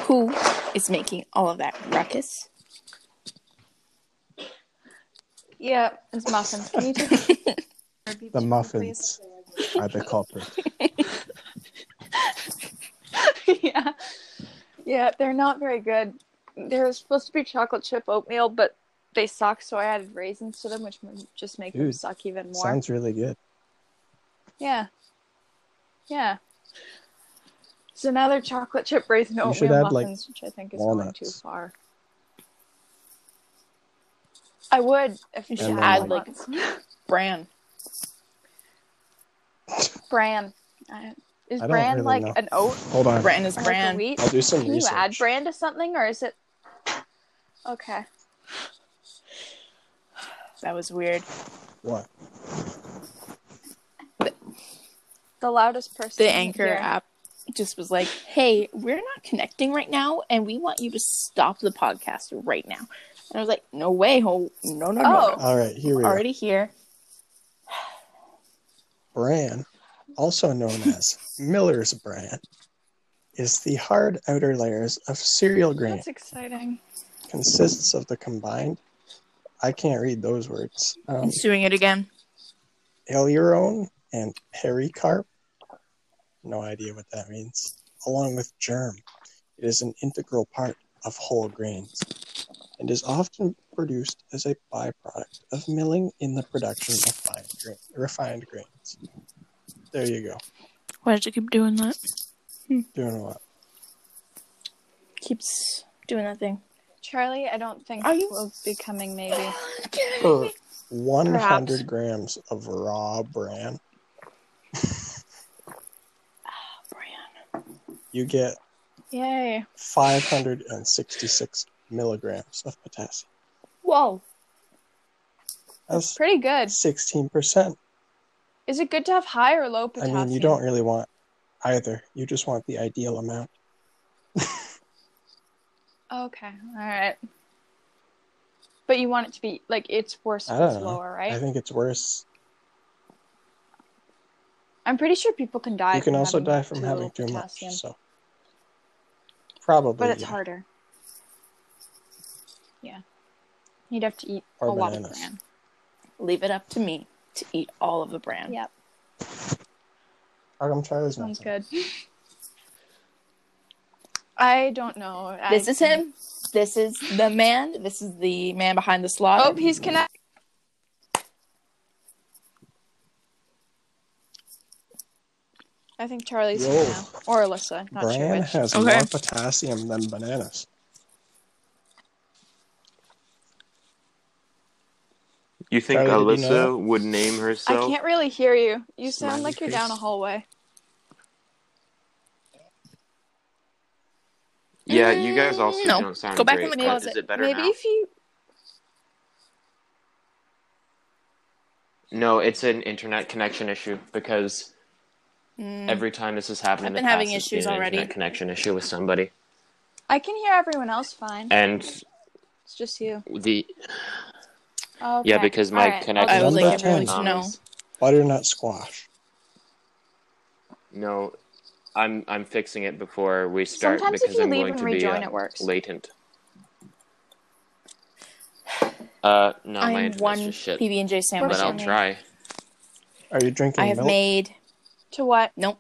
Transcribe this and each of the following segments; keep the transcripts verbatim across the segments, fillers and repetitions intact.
who is making all of that ruckus? Yeah, it's muffins. Can you take the muffins please? Are the culprit. yeah. Yeah, they're not very good. They're supposed to be chocolate chip oatmeal, but they suck, so I added raisins to them, which would just make Dude, them suck even more. Sounds really good. Yeah. Yeah. So now they're chocolate chip raisin oatmeal should add, muffins, like, which I think is walnuts. going too far. I would if you you should add add like bran. Bran. Uh, is I don't bran really like know. an oat? Hold on. Bran is Or bran. like a wheat? I'll do some Can research. you add bran to something, or is it? Okay. That was weird. What? The, the loudest person. The Anchor here. app just was like, "Hey, we're not connecting right now, and we want you to stop the podcast right now." And I was like, "No way, ho, no, no, oh. no." All right, here we Already go. here. Bran, also known as Miller's bran, is the hard outer layers of cereal grain. That's exciting. Consists of the combined, I can't read those words. Um, He's doing it again. Aileron and pericarp. No idea what that means. Along with germ. It is an integral part of whole grains and is often produced as a byproduct of milling in the production of fine grain, refined grains. There you go. Why did you keep doing that? Hmm. Doing what? Keeps doing that thing. Charlie, I don't think Are you? will be coming maybe. Per one hundred Perhaps. grams of raw bran, Oh, bran. you get Yay. five hundred sixty-six milligrams of potassium. Whoa. That's Pretty good. sixteen percent. Is it good to have high or low potassium? I mean, you don't really want either. You just want the ideal amount. Okay, all right. But you want it to be, like, it's worse if I don't it's know. lower, right? I think it's worse. I'm pretty sure people can die You can from also having die from too having little too much. potassium. So probably. But it's yeah. harder. Yeah. You'd have to eat Or a lot of bananas. bran. Leave it up to me to eat all of the bran. Yep. How come Charlie's not Sounds saying? good. I don't know. This I... is him. This is the man. This is the man behind the slaughter. Oh, he's connected. I think Charlie's Whoa. here now. Or Alyssa. Not sure Bran which. has Okay. more potassium than bananas. You think Charlie, did you Alyssa know would name herself? I can't really hear you. You sound Smiley like you're face. down a hallway. Yeah, you guys also No. don't sound Go back great. in the but closet. Is it better Maybe now? if you... No, it's an internet connection issue because Mm. every time this has happened I've in the been having past, it's been issues an already. internet connection issue with somebody. I can hear everyone else fine. And It's just you. the Okay. yeah, because my All right. connection I would Number like everyone ten. to know. Butternut squash. No, I'm I'm fixing it before we start Sometimes if because you I'm leave going and to be rejoin, uh, it works. latent. Uh, no, my I'm internet's one just shit. P B and J sandwich. But I'll from me. try. Are you drinking I have milk? made. To what? Nope.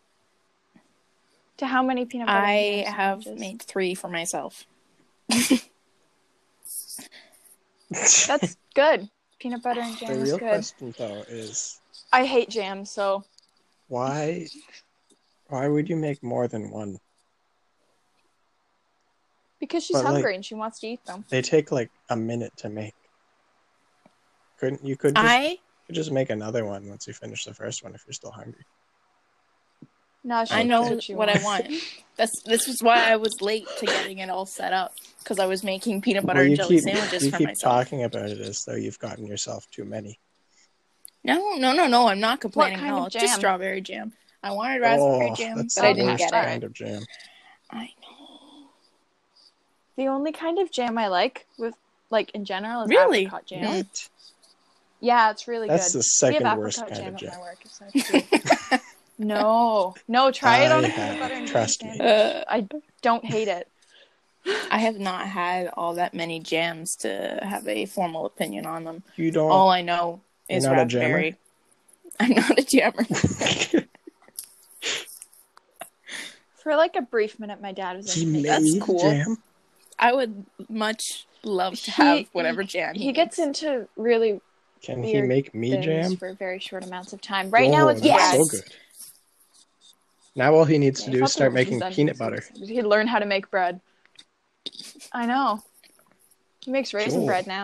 To how many peanut butter I and jam have sandwiches? made three for myself. That's good. Peanut butter and The jam is real good. question, though, is I hate jam, so why? Why would you make more than one? because she's But, like, hungry and she wants to eat them. They take like a minute to make. Couldn't you could just, I could just make another one once you finish the first one if you're still hungry. No, she I Okay. know knows what, she what I wants. want. That's this is why I was late to getting it all set up because I was making peanut butter Well, and you jelly keep sandwiches you for keep myself. talking about it as though you've gotten yourself too many. No, no, no, no. I'm not complaining kind at all. of It's just jam? strawberry jam. I wanted raspberry Oh, jam, that's but the I didn't worst get Alright. it. kind of jam. I know. The only kind of jam I like with like in general is Really? apricot jam. Mm. What? Yeah, it's really That's good. the second we have worst apricot kind jam of at jam. my work. It's nice too. No, no, try it on I a peanut have, butter and jam trust me. sandwich. Uh, I don't hate it. I have not had all that many jams to have a formal opinion on them. You don't. All I know You're is not a jammer? raspberry. I'm not a jammer. For like a brief minute, my dad was he into made making That's cool. jam. I would much love to He- have whatever jam he, He gets makes. into really Can he weird make me things jam? for very short amounts of time. Right now, Oh, it's that's Yes. bread. so good. Now all he needs Yeah, to he do is thought start that was making done. peanut He was so butter. excited. He'd learn how to make bread. I know. He makes raisin Cool. bread now.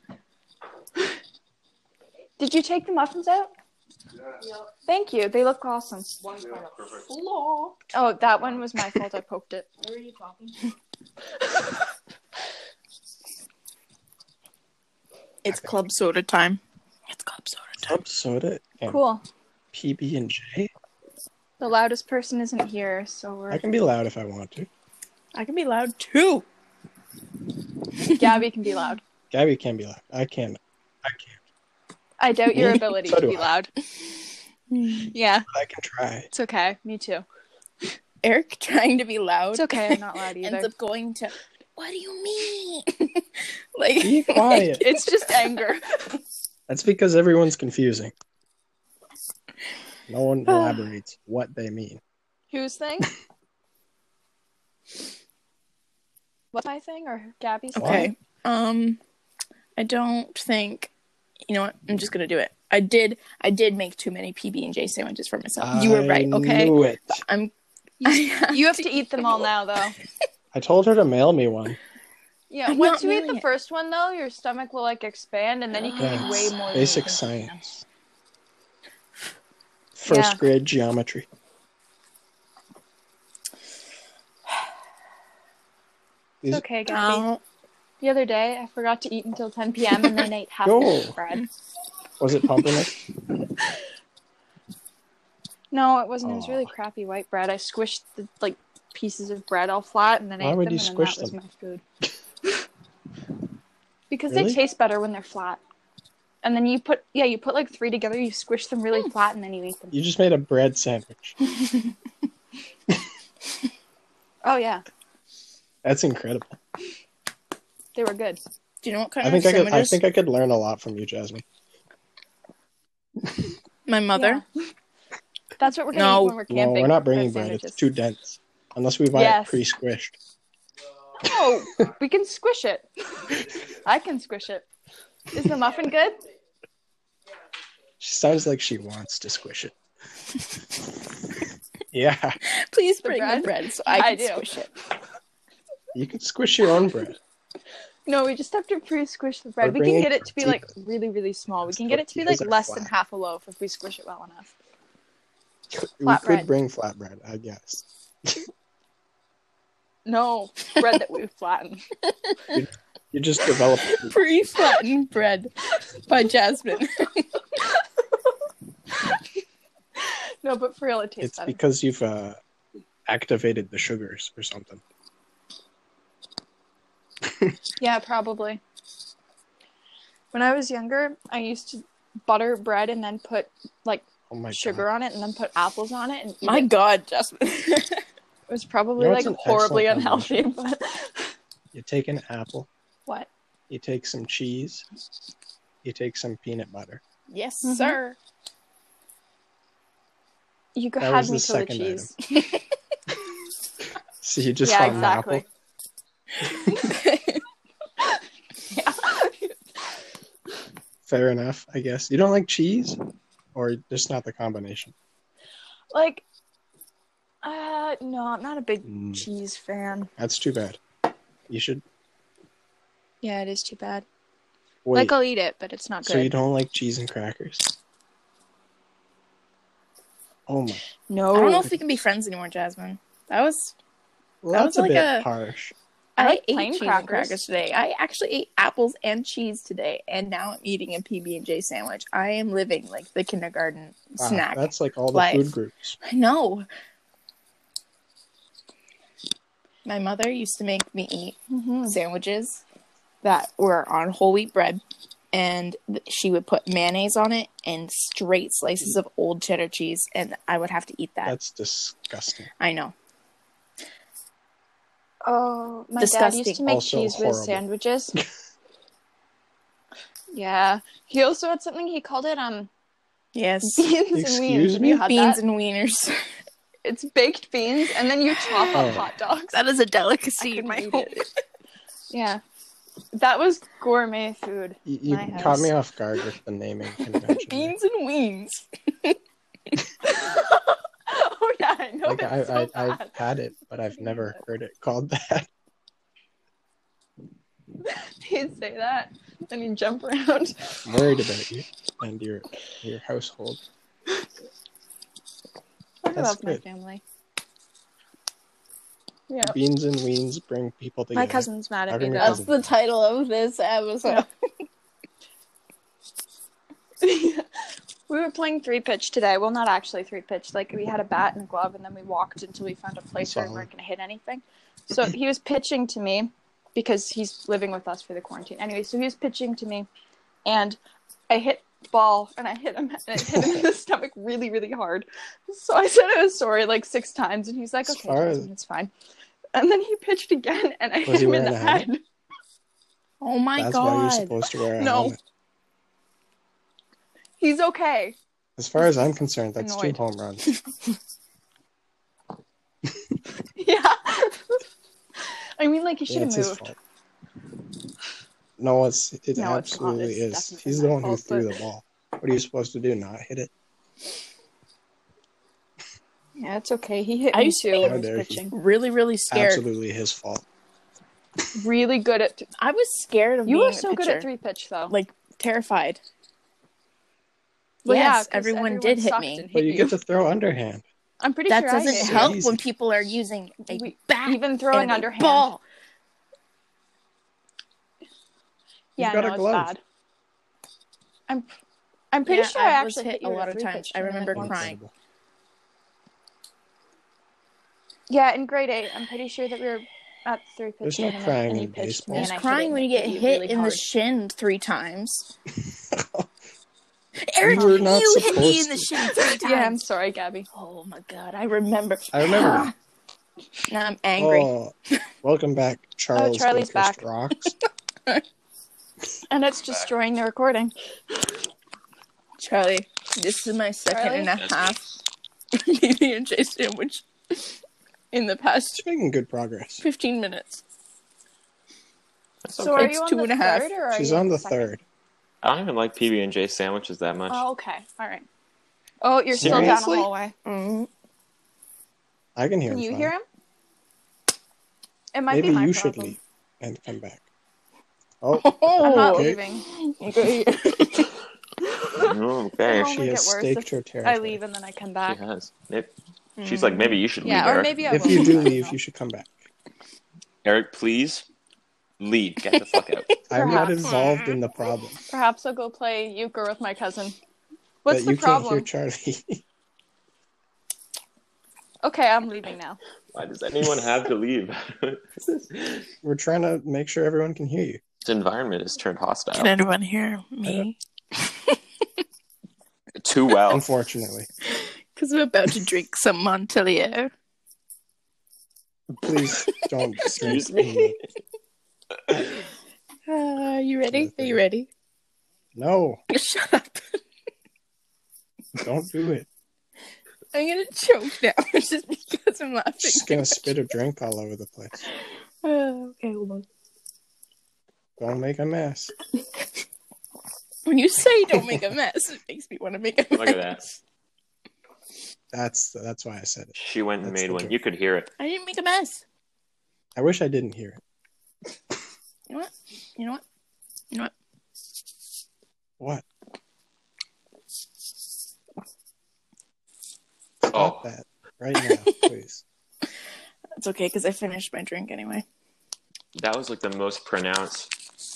Did you take the muffins out? Yeah. Thank you. They look awesome. One kind of perfect. Oh, that one was my fault. I poked it. What are you talking? It's club soda time. It's club soda time. Club soda and Cool. P B and J. The loudest person isn't here, so we're... I can be loud if I want to. I can be loud too. Gabby can be loud. Gabby can be loud. I can. I can't. I doubt your Me? ability So to do be I. loud. Yeah, I can try. it's okay. Me too. Eric trying to be loud. It's okay. I'm not loud Ends either. up going to. What do you mean? like Be quiet. It's just anger. That's because everyone's confusing. No one elaborates what they mean. Whose thing? What's my thing or Gabby's thing? Okay. Um, I don't think. You know what? I'm just gonna do it. I did. I did make too many P B and J sandwiches for myself. You were right. I Okay. knew it. I'm. You have to eat them all now, though. I told her to mail me one. Yeah, I'm once not you eat mailing the it. first one, though, your stomach will, like, expand, and then you can Yeah, eat way it's more than basic you can. science. First Yeah. grade geometry. It's These- okay, Gabby. Oh, The other day, I forgot to eat until ten p.m., and then ate half No. the bread. Was it pumpernickel? No, it wasn't. It was Aw. really crappy white bread. I squished the, like, pieces of bread all flat, and then Why ate would them, you and then squish that was them? my food. Because Really? they taste better when they're flat. And then you put, yeah, you put, like, three together, you squish them really flat, and then you eat them. You just made a bread sandwich. Oh, yeah. That's incredible. They were good. do you know what kind I think of I could. I sandwiches? think I could learn a lot from you, Jasmine. My mother. Yeah. That's what we're going to No. eat when we're No, camping. we're not bringing bread bread. It's sandwiches. too dense. Unless we buy Yes. it pre-squished. Oh, we can squish it. I can squish it. Is the muffin good? She sounds like she wants to squish it. Yeah, Please The bring bread? the bread so I I can do. squish it. you can squish your own bread. No, we just have to pre-squish the bread. Or We bring can in get it to be like tortillas. really, really small. We can get it to be like Tortillas are less than flat. half a loaf if we squish it well enough. We Flat could bread. bring flatbread, I guess. No, bread that we flatten. You just develop. Pre-flattened bread by Jasmine. No, but for real, it tastes It's better. because you've uh, activated the sugars or something. Yeah, probably. When I was younger, I used to butter bread and then put like Oh my sugar god! on it and then put apples on it and eat My it. God, Jasmine. It was probably You know like what's an horribly excellent unhealthy, but You take an apple. what? You take some cheese. You take some peanut butter. yes, Mhm. sir. You could That have was me the till the second cheese. So you just Yeah, found exactly. an Yeah. Fair enough, I guess. You don't like cheese? Or just not the combination? Like, uh, no, I'm not a big Mm, cheese fan. that's too bad. You should Yeah, it is too bad. wait. Like, I'll eat it, but it's not So you good. don't like cheese and crackers? Oh my. No. I don't know if we can be friends anymore, Jasmine. That was. Well, That that's was a like bit a- harsh. I I, like ate plain cheese and crackers. crackers today. I actually ate apples and cheese today, and now I'm eating a P B and J sandwich. I am living like the kindergarten Wow, snack. that's like all the life. food groups. I know. My mother used to make me eat Mm-hmm. sandwiches that were on whole wheat bread, and th- she would put mayonnaise on it and straight slices of old cheddar cheese, and I would have to eat that. That's disgusting. I know. Oh, my dad Disgusting. used to make Also cheese horrible. whiz sandwiches. Yeah. He also had something, he called it um Yes. beans and Excuse beans. Have me? you had Beans that? and wieners. It's baked beans, and then you chop Oh. up hot dogs. That is a I delicacy in couldn't my eat home. it. Yeah. That was gourmet food. You, you My caught house. me off guard with the naming convention. there. Beans and weens. Oh yeah, I know. Like, I, it's so I, I've bad. had it, but I've never heard it called that. He'd say that, then he'd jump around. I'm worried about you and your your household. I That's love my good. family. Yeah. Beans and weens bring people together. My cousin's mad How at me come your though. That's the title of this episode. We were playing three pitch today. Well, not actually three pitch. Like, we had a bat and a glove, and then we walked until we found a place where we Solid. weren't going to hit anything. So he was pitching to me because he's living with us for the quarantine. Anyway, so he was pitching to me, and I hit the ball, and I hit him, and I hit him in the stomach really, really hard. So I said I was sorry like six times, and he's like, As okay, far as- Jasmine, it's fine. And then he pitched again, and I Was hit he him in wearing the a helmet? head. Oh my That's why you're god. supposed to wear a No. helmet. He's okay. As far as I'm concerned, that's Annoyed. two home runs. Yeah. I mean, like, he should Yeah, have it's his moved. fault. No, it's it No, it's not. absolutely It's is. definitely He's my the one who fault, threw but- the ball. What are you supposed to do? Not hit it? Yeah, it's okay. He hit I me used to too be- when How he was dare he. pitching. Really, really scared. Absolutely his fault. Really good at. I was scared of You being were a so good pitcher. at three pitch though. Like, terrified. Well, yeah, yes, 'cause everyone, did hit sucked me. and But hit you get to throw underhand. I'm pretty That sure I doesn't hit so help easy. when people are using a We- bat even throwing and a underhand. ball. Yeah, You've got no, a it's glove. bad. I'm. I'm pretty Yeah, sure I, I was actually hit hit a you lot with of three times. pitch I tournament remember once. crying. Incredible. Yeah, in grade eight, I'm pretty sure that we were at the three pitch There's no tournament, crying and he in pitched baseball. me, There's and I crying hit when it you get really, hit really in the hard. shin three times. Eric, You were you, not hit me in supposed the to. shin three times. Yeah, I'm sorry, Gabby. Oh my god, I remember. I remember. Now I'm angry. Oh, welcome back, Charles. Charlie's Gilchrist back. Rocks. And it's destroying the recording. Charlie, this is my second Charlie? and a half P B and J sandwich in the past She's making good progress. fifteen minutes. So are It's you on two the and a half. third, or are She's you on the second? third. I don't even like P B and J sandwiches that much. Oh, okay. All right. Oh, you're still down Seriously? the hallway. Mm. I can hear Can him you fine. hear him? It might Maybe be my you problem. should leave and come back. Oh, I'm not Okay. leaving. Okay. Oh, okay, It'll she only has get worse staked if her territory. I leave and then I come she back. has. Maybe, she's like, maybe you should leave, Yeah, or Eric. maybe I If will. you do I don't leave, know. you should come back. Eric, please leave. Get the fuck out. I'm not Perhaps. involved in the problem. Perhaps I'll go play euchre with my cousin. But What's the you can't hear problem? Charlie. Okay, I'm leaving now. Why does anyone have to leave? We're trying to make sure everyone can hear you. This environment has turned hostile. Can anyone hear me? Too well. Unfortunately. Because I'm about to drink some Montelier. Please don't Excuse drink me. in Uh, are you ready? Are you ready? the- No, Shut up. don't do it. I'm gonna choke now just because I'm laughing. She's gonna spit a drink all over the place. Uh, okay, hold on. Don't make a mess. When you say don't make a mess, it makes me want to make a mess. Look at that. That's that's why I said it. She went and That's made the one. joke. You could hear it. I didn't make a mess. I wish I didn't hear it. You know what? You know what? You know what? What? Oh, Stop that right now, please. It's okay because I finished my drink anyway. that was like the most pronounced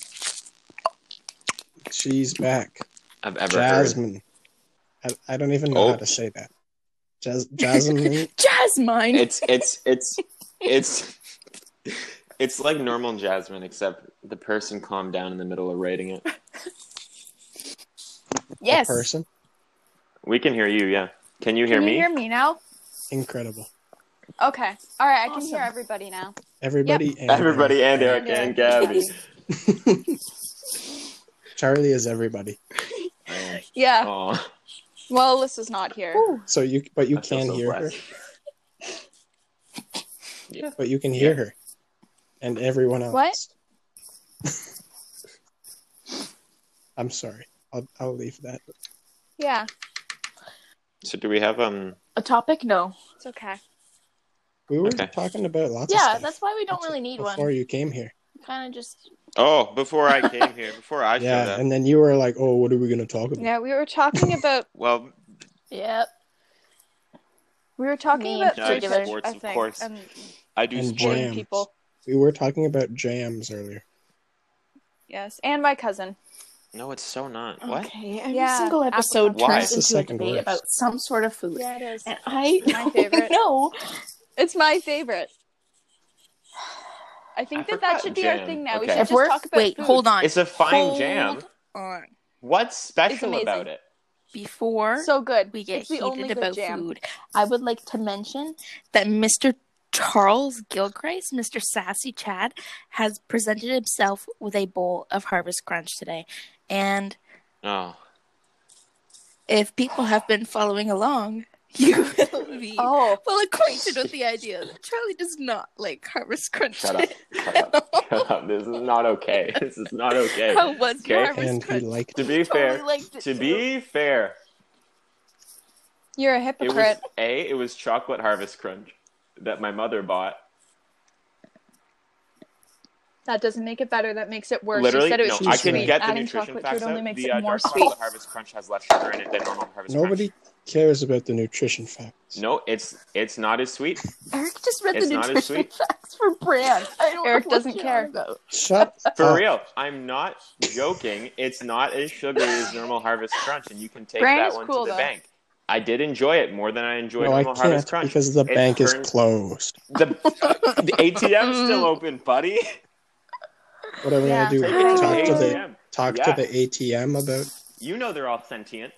She's back. I've ever heard. Jasmine. I, I don't even know Oh. how to say that. Jas- Jasmine. Jasmine! It's it's it's it's it's like normal Jasmine, except the person calmed down in the middle of writing it. Yes. person. We can hear you, yeah. Can you hear Can you me? hear me now? Incredible. Okay. All right, I can Awesome. hear everybody now. Everybody and Everybody and Eric And and Eric. Gabby. Charlie is everybody. Yeah. Aw. Well, Alyssa's not here. So you, but you I feel can so hear blessed. her. Yeah. But you can hear her, and everyone else. What? I'm sorry. I'll I'll leave that. Yeah, So do we have um A topic? No. it's okay. We were Okay. talking about lots of Yeah, stuff. that's why we don't really need before one. you came here. Kind of just. Oh, before I came here, before I showed Yeah, up. and then you were like, "Oh, what are we going to talk about?" Yeah, we were talking about Well, Yep. we were talking Me about in Yeah, particular. research, sports, I of think, course. and I do And sports. boring jams. people. We were talking about jams earlier. Yes, and my cousin. No, it's so not. What? Okay. Every Yeah, single episode apricot. Why? turns It's the into a second debate worst. about some sort of food. Yeah, it is. And I My don't favorite. know. It's my favorite. I think that that Apricot should be jam. our thing now. We Okay. should If just we're talk about wait, food. hold on. It's a fine Hold jam. on. What's special amazing. about it? Before So good. we get It's the only heated good about jam. food, I would like to mention that Mister Charles Gilchrist, Mister Sassy Chad, has presented himself with a bowl of Harvest Crunch today. And Oh. if people have been following along, you will be Oh, well acquainted with the idea that Charlie does not like Harvest Crunch. Shut up. Shut up. Shut up. This is not okay. This is not okay. How was your Okay. Harvest And he Crunch? liked To it. be Totally fair, liked it to too. be fair, you're a it hypocrite. was A, it was chocolate Harvest Crunch that my mother bought. That doesn't make it better. That makes it worse. Literally, you said it no, was she's too I can sweet. get the Adding nutrition chocolate to facts it only out. makes The it uh, more dark sweet. chocolate Harvest Crunch has less sugar in it than normal Harvest Nobody cares about the nutrition facts. Crunch. No, it's it's not as sweet. Eric just read It's the not as nutrition sweet. facts for brand. I don't Eric know what doesn't you're care. on about. Shut For up. real, I'm not joking. It's not as sugary as normal Harvest Crunch, and you can take Brand that is one cool, to the though. bank. I did enjoy it more than I enjoyed No, I normal Harvest can't Crunch. because the It bank is turns- closed. The, uh, the A T M's still open, buddy. What are we Yeah. gonna do? Take it to Talk the to the A T M. talk Yeah. to the A T M about You know they're all sentient.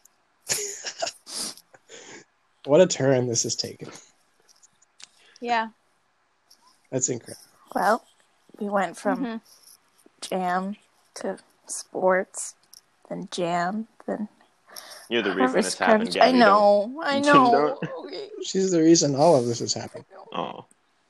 what a turn this is taking. Yeah. That's incredible. Well, we went from Mhm. jam to sports, then jam, then You're the reason this Harvest happened, Crunch. I Gabby. know, I You know. don't- Okay. She's the reason all of this is happening. Oh.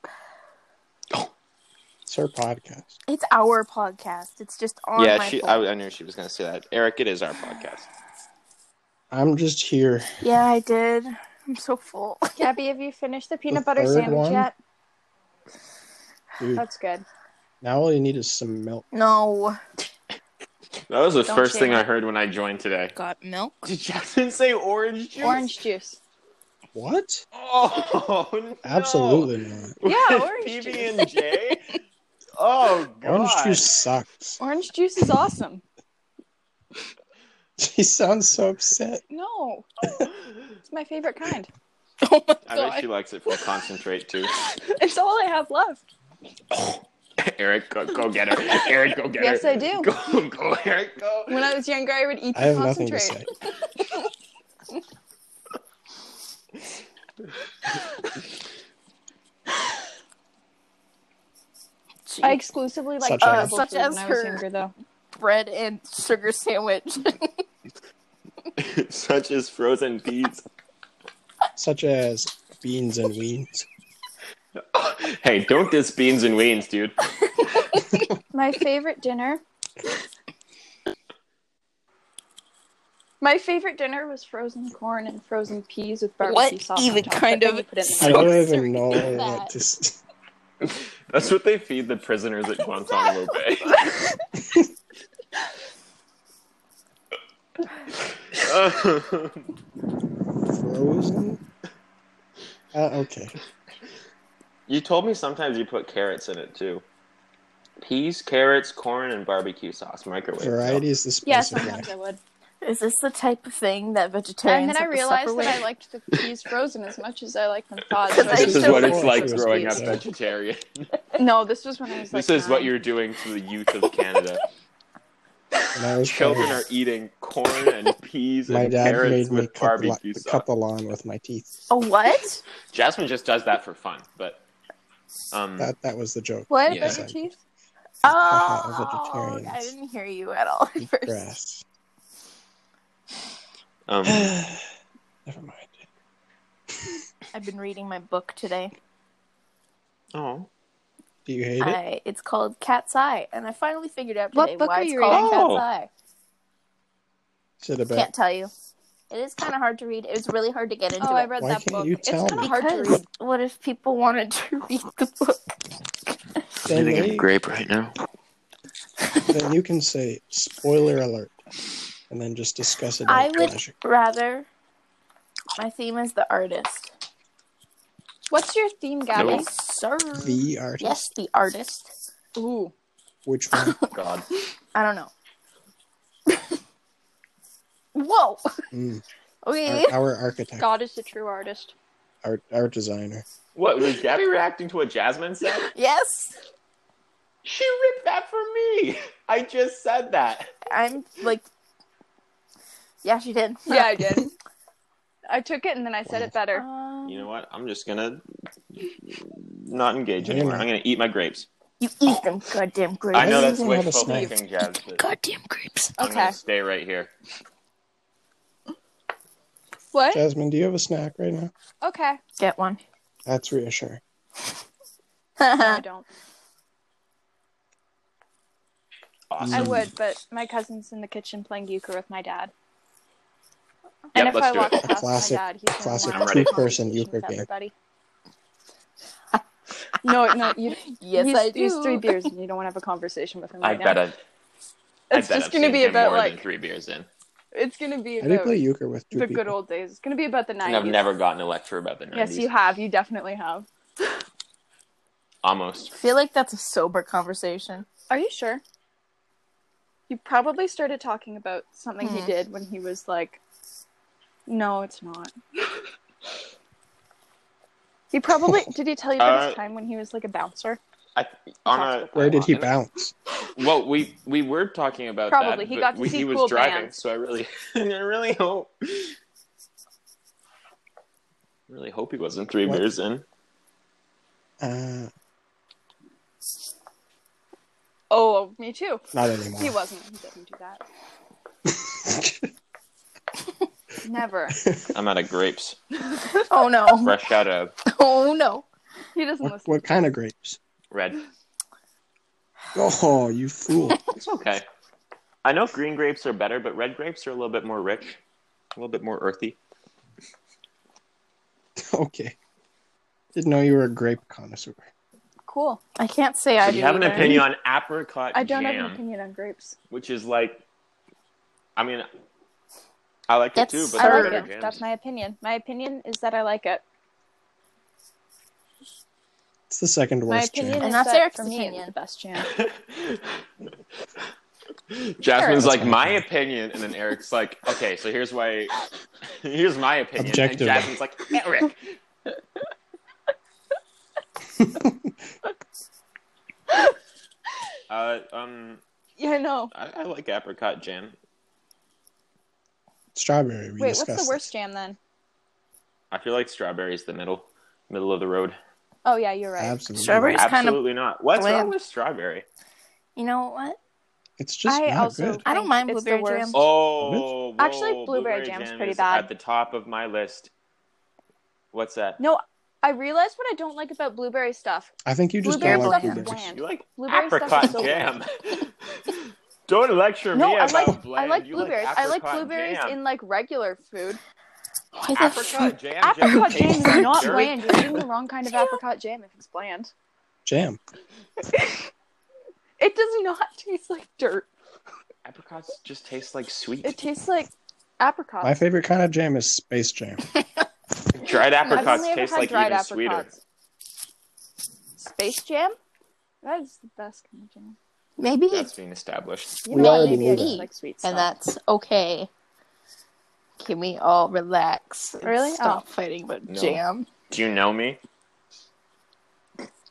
It's her podcast. It's our podcast. It's just on Yeah, my she. phone. I, I knew she was going to say that. Eric, it is our podcast. I'm just here. Yeah, I did. I'm so full. Gabby, have you finished the peanut The butter third sandwich one? yet? Dude, That's good. now all you need is some milk. No. That was the Don't first shame thing her. I heard when I joined today. Got milk? Did Jackson say orange juice? Orange juice. What? Oh, no. Absolutely not. Yeah, With orange P B juice. and J? Oh, God. Orange juice sucks. Orange juice is awesome. She sounds so upset. No, it's my favorite kind. Oh my I bet god. she likes it from concentrate, too. It's all I have left. Eric, go, go get her. Eric, go get Yes, her. I do. Go, go, Eric, go. When I was younger, I would eat the I have nothing to concentrate. say. Gee, I exclusively like Such edible as- food Such when as I was her- younger, though. bread and sugar sandwich. Such as frozen peas. Such as beans and weens. Hey, don't diss beans and weens, dude. My favorite dinner. My favorite dinner was frozen corn and frozen peas with barbecue What sauce. on even top, kind but then of you put it in I the don't microwave. So even know sorry. what to s- That's what they feed the prisoners at Guantanamo Bay. Frozen? Uh, okay. You told me sometimes you put carrots in it, too. Peas, carrots, corn, and barbecue sauce. Microwave. Variety is the Yeah, spice of sometimes life. I would. Is this the type of thing that vegetarians And then I have to realized suffer that I with? liked the peas frozen as much as I liked them thawed. Because so I I This just- is still what it's thought like she was growing up pizza. vegetarian. No, this was when I was like This is what nine. you're doing to the youth of Canada. When I was Children growing are up, eating corn and peas my and dad carrots made me with cut the, barbecue la- sauce. cut the lawn with my teeth. A what? Jasmine just does that for fun, but um, That that was the joke. What Yeah. about your teeth? Haha, Oh, vegetarians. I didn't hear you at all at Eat first. grass. um, Never mind. I've been reading my book today. oh, Do you hate it? I, it's called Cat's Eye, and I finally figured out What today book why are it's you called reading? Cat's Oh. Eye. Is it about? Can't tell you. It is kind of hard to read. It was really hard to get into Oh, I it. read Why that can't book. you It's tell kind of me? hard to Because read. what if people wanted to read the book? Then, eating a they, grape right now. then you can say spoiler alert, and then just discuss it I at would pleasure. rather. My theme is the artist. What's your theme, Gabby? Nope. Yes, sir. The artist. Yes, the artist. Ooh. Which one? God. I don't know. Whoa. Mm. Okay. Our, our architect, God is the true artist. our our designer. What, was Gabby reacting to what Jasmine said? Yes. She ripped that from me. I just said that. I'm like. Yeah, she did. Yeah, I did. I took it and then I said it better. Um, You know what? I'm just gonna not engage No, anymore. you're not. I'm gonna eat my grapes. You eat them goddamn grapes. I know you that's don't have a wishful snack? thinking, Jazz, but Goddamn grapes. I'm Okay. gonna stay right here. What? Jasmine, do you have a snack right now? Okay. Get one. That's reassuring. No, I don't. Awesome. I would, but my cousin's in the kitchen playing euchre with my dad. Yep, And if let's I do walk it. past Classic- my dad, he's gonna classic want to two-person have a conversation euchre with game. everybody. No, no, you. Yes, he's, I do. He's three beers, and you don't want to have a conversation with him I right bet now. I've, I It's bet just I've gonna seen be him about more like than three beers in. it's gonna be I do about play euchre with two the people. good old days. It's gonna be about the And nineties. I've never gotten a lecture about the nineties. Yes, you have. You definitely have. Almost. I feel like that's a sober conversation. Are you sure? You probably started talking about something he Hmm. did when he was like, no, it's not. He probably did. He tell you about his Uh, time when he was like a bouncer? I, on a, Where did he in a- bounce? Well, we we were talking about Probably. that. He but got to we, see he was cool driving, bands. so I really, I really hope, really hope he wasn't three What? beers in. Uh, Oh, me too. not anymore. He wasn't. He doesn't do that. Never. I'm out of grapes, Oh no. fresh out of Oh no. He doesn't what, listen. what kind of grapes? red. Oh, you fool. It's okay. I know green grapes are better, but red grapes are a little bit more rich, a little bit more earthy. Okay. Didn't know you were a grape connoisseur. Cool. I can't say I So do. you have an either. opinion on apricot I don't jam, have an opinion on grapes. which is like, I mean, I like That's it too, but I there are like better it. jams. That's my opinion. My opinion is that I like it. It's the second My worst opinion jam. And is that's that Eric's for me opinion. it's the best jam. Jasmine's That's like, my my opinion. opinion, and then Eric's like, okay, so here's why, here's my opinion. Objectively. And Jasmine's like, Eric. uh, um, Yeah, I know. I, I like apricot jam. Strawberry. We Wait, what's discussed the worst this. jam then? I feel like strawberry's the middle, middle of the road. Oh yeah, you're right. Absolutely. Strawberry- It's kinda Absolutely not. What's bland. wrong with strawberry? You know what? It's just I not also good. I don't think mind it's the blueberry worst. jam. Oh, whoa, Actually, blueberry jam's jam pretty is bad. at the top of my list. What's that? No, I realized what I don't like about blueberry stuff. I think you just Blueberry don't like stuff is blueberries. bland. You like Blueberry stuff apricot is so jam? Don't lecture No, me I about like bland. I like You blueberries. I like apricot blueberries jam. in like regular food. Why the apricot fuck? jam. Apricot just jam tastes is like not dirt. bland. You're eating the wrong kind of apricot jam if it's bland. Jam. It does not taste like dirt. Apricots just taste like sweet. It tastes like apricots. My favorite kind of jam is space jam. Dried I've apricots only ever taste had like dried even sweeter. apricots. Space jam? That is the best kind of jam. Maybe That's being established. You We know, already maybe knew I just that. like sweet and stuff. that's okay. Can we all relax and Really? stop Oh. fighting about No. jam? Do you know me?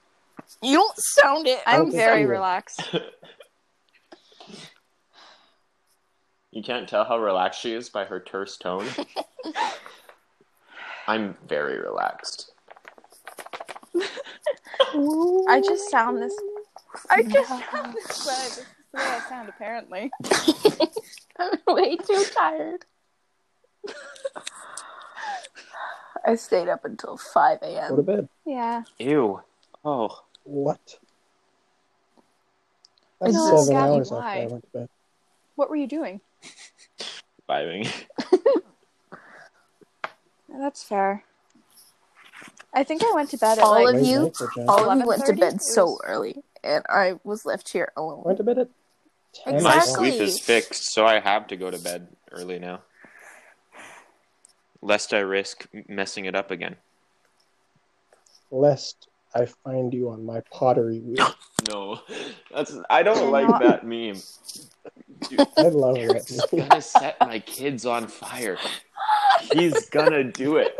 You don't sound it. I'm Okay, very cool. relaxed. You can't tell how relaxed she is by her terse tone. I'm very relaxed. I just sound this. I just sound this way. This is the way I sound, apparently. I'm way too tired. I stayed up until five Go to a.m. bed. Yeah. Ew. Oh. What? That's No, seven Gabby, hours why? after I went to bed. What were you doing? Vibing. That's fair. I think I went to bed at All like of Late you, night for Jen. all of you went to eleven thirty? bed It so was- early, and I was left here I alone. went to bed at ten. My Exactly. sleep is fixed, so I have to go to bed early now. Lest I risk messing it up again. Lest I find you on my pottery wheel. No. That's I don't You're like not- that meme. Dude, I love he's that. gonna set my kids on fire. He's gonna do it.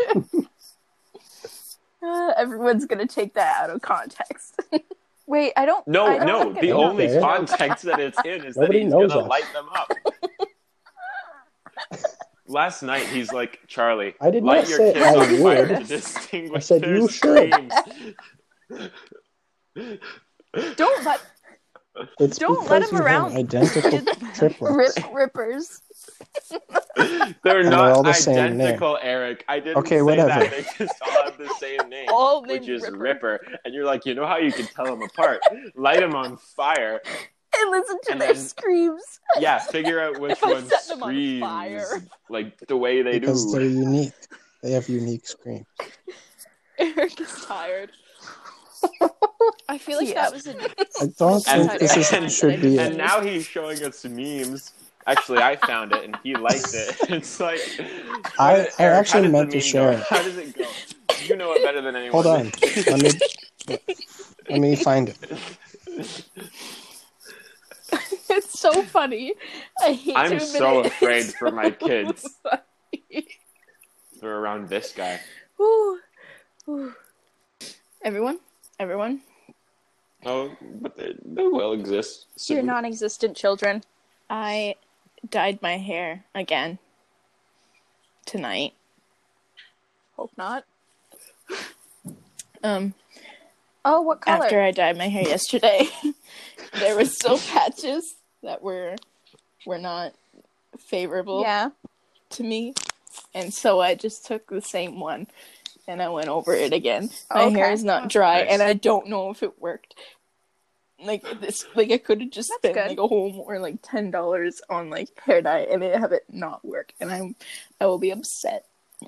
Uh, everyone's gonna take that out of context. Wait, I don't. No, I don't no. think The it only Okay. context that it's in is Nobody that he's knows gonna us. light them up. Last night he's like, Charlie, I did light not your say kids I on fire would. to distinguish I said their you should. screams. Don't let. It's Don't because let him you have Around. identical triplets. Rip rippers. They're And not they're all the same name. identical, Eric. I didn't Okay, say whatever. that. They just all have the same name, All which named is Ripper. Ripper. And you're like, you know how you can tell them apart? Light them on fire. And listen to And their then- screams. Yeah, figure out which If I one set them on screams fire. like the way they Because do. they're unique. They have unique screams. Eric is tired. I feel like Yeah. that was a. I don't And, think this is, and, should be and a, now he's showing us memes. Actually, I found it and he liked it. It's like I- what- I Eric, how actually does the meant to meme share go? it. How does it go? You know it better than anyone. Hold on. Let me let me find it. It's so funny. I hate to I'm admit so it. afraid It's for my so kids. funny. They're around this guy. Whew. Whew. Everyone, everyone. Oh, but they, they will exist soon. Your non-existent children. I dyed my hair again tonight. Hope not. Um, Oh, what color? after I dyed my hair yesterday, there were still patches that were were not favorable Yeah. to me, and so I just took the same one and I went over it again. My Okay. hair is not dry, Nice. and I don't know if it worked. Like this, like I could have just That's spent good. like a whole more like ten dollars on like hair dye, and it have it not work, and I'm I will be upset.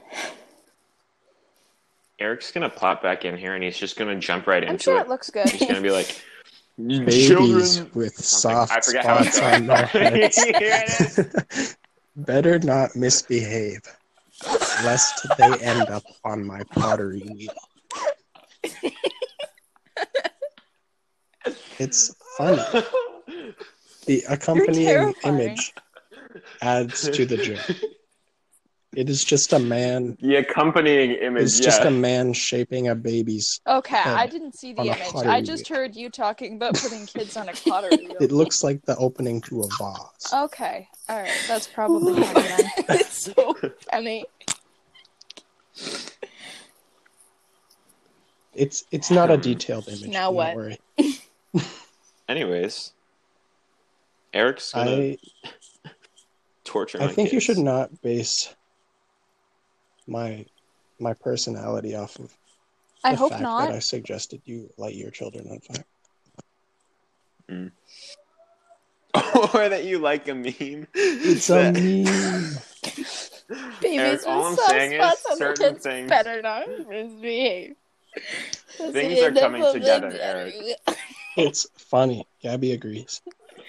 Eric's gonna plop back in here and he's just gonna jump right I'm into sure it. it looks good. He's gonna be like, Babies children. with Something. I soft forget how it spots on their heads. Here it is. Better not misbehave, lest they end up on my pottery wheel. It's funny. The accompanying terrifying. image adds to the joke. It is just a man. The accompanying image, It's yeah. just a man shaping a baby's. Okay, Head I didn't see the on a image. pottery I just wheel. heard you talking about putting kids on a pottery wheel. It looks like the opening to a vase. Okay, all right, that's probably funny then. It's so funny. It's it's not a detailed image. Now do what? not worry. Anyways, Eric's gonna I torture I my think you kids. should not base my my personality off of I the hope fact not. that I suggested you light your children on fire. Or that you like a meme. It's a That- meme. Babies Eric, with all I'm soft saying is spots on their certain kids things- better not misbehave. That's Things the are end of coming the together, video. Eric. It's funny. Gabby agrees.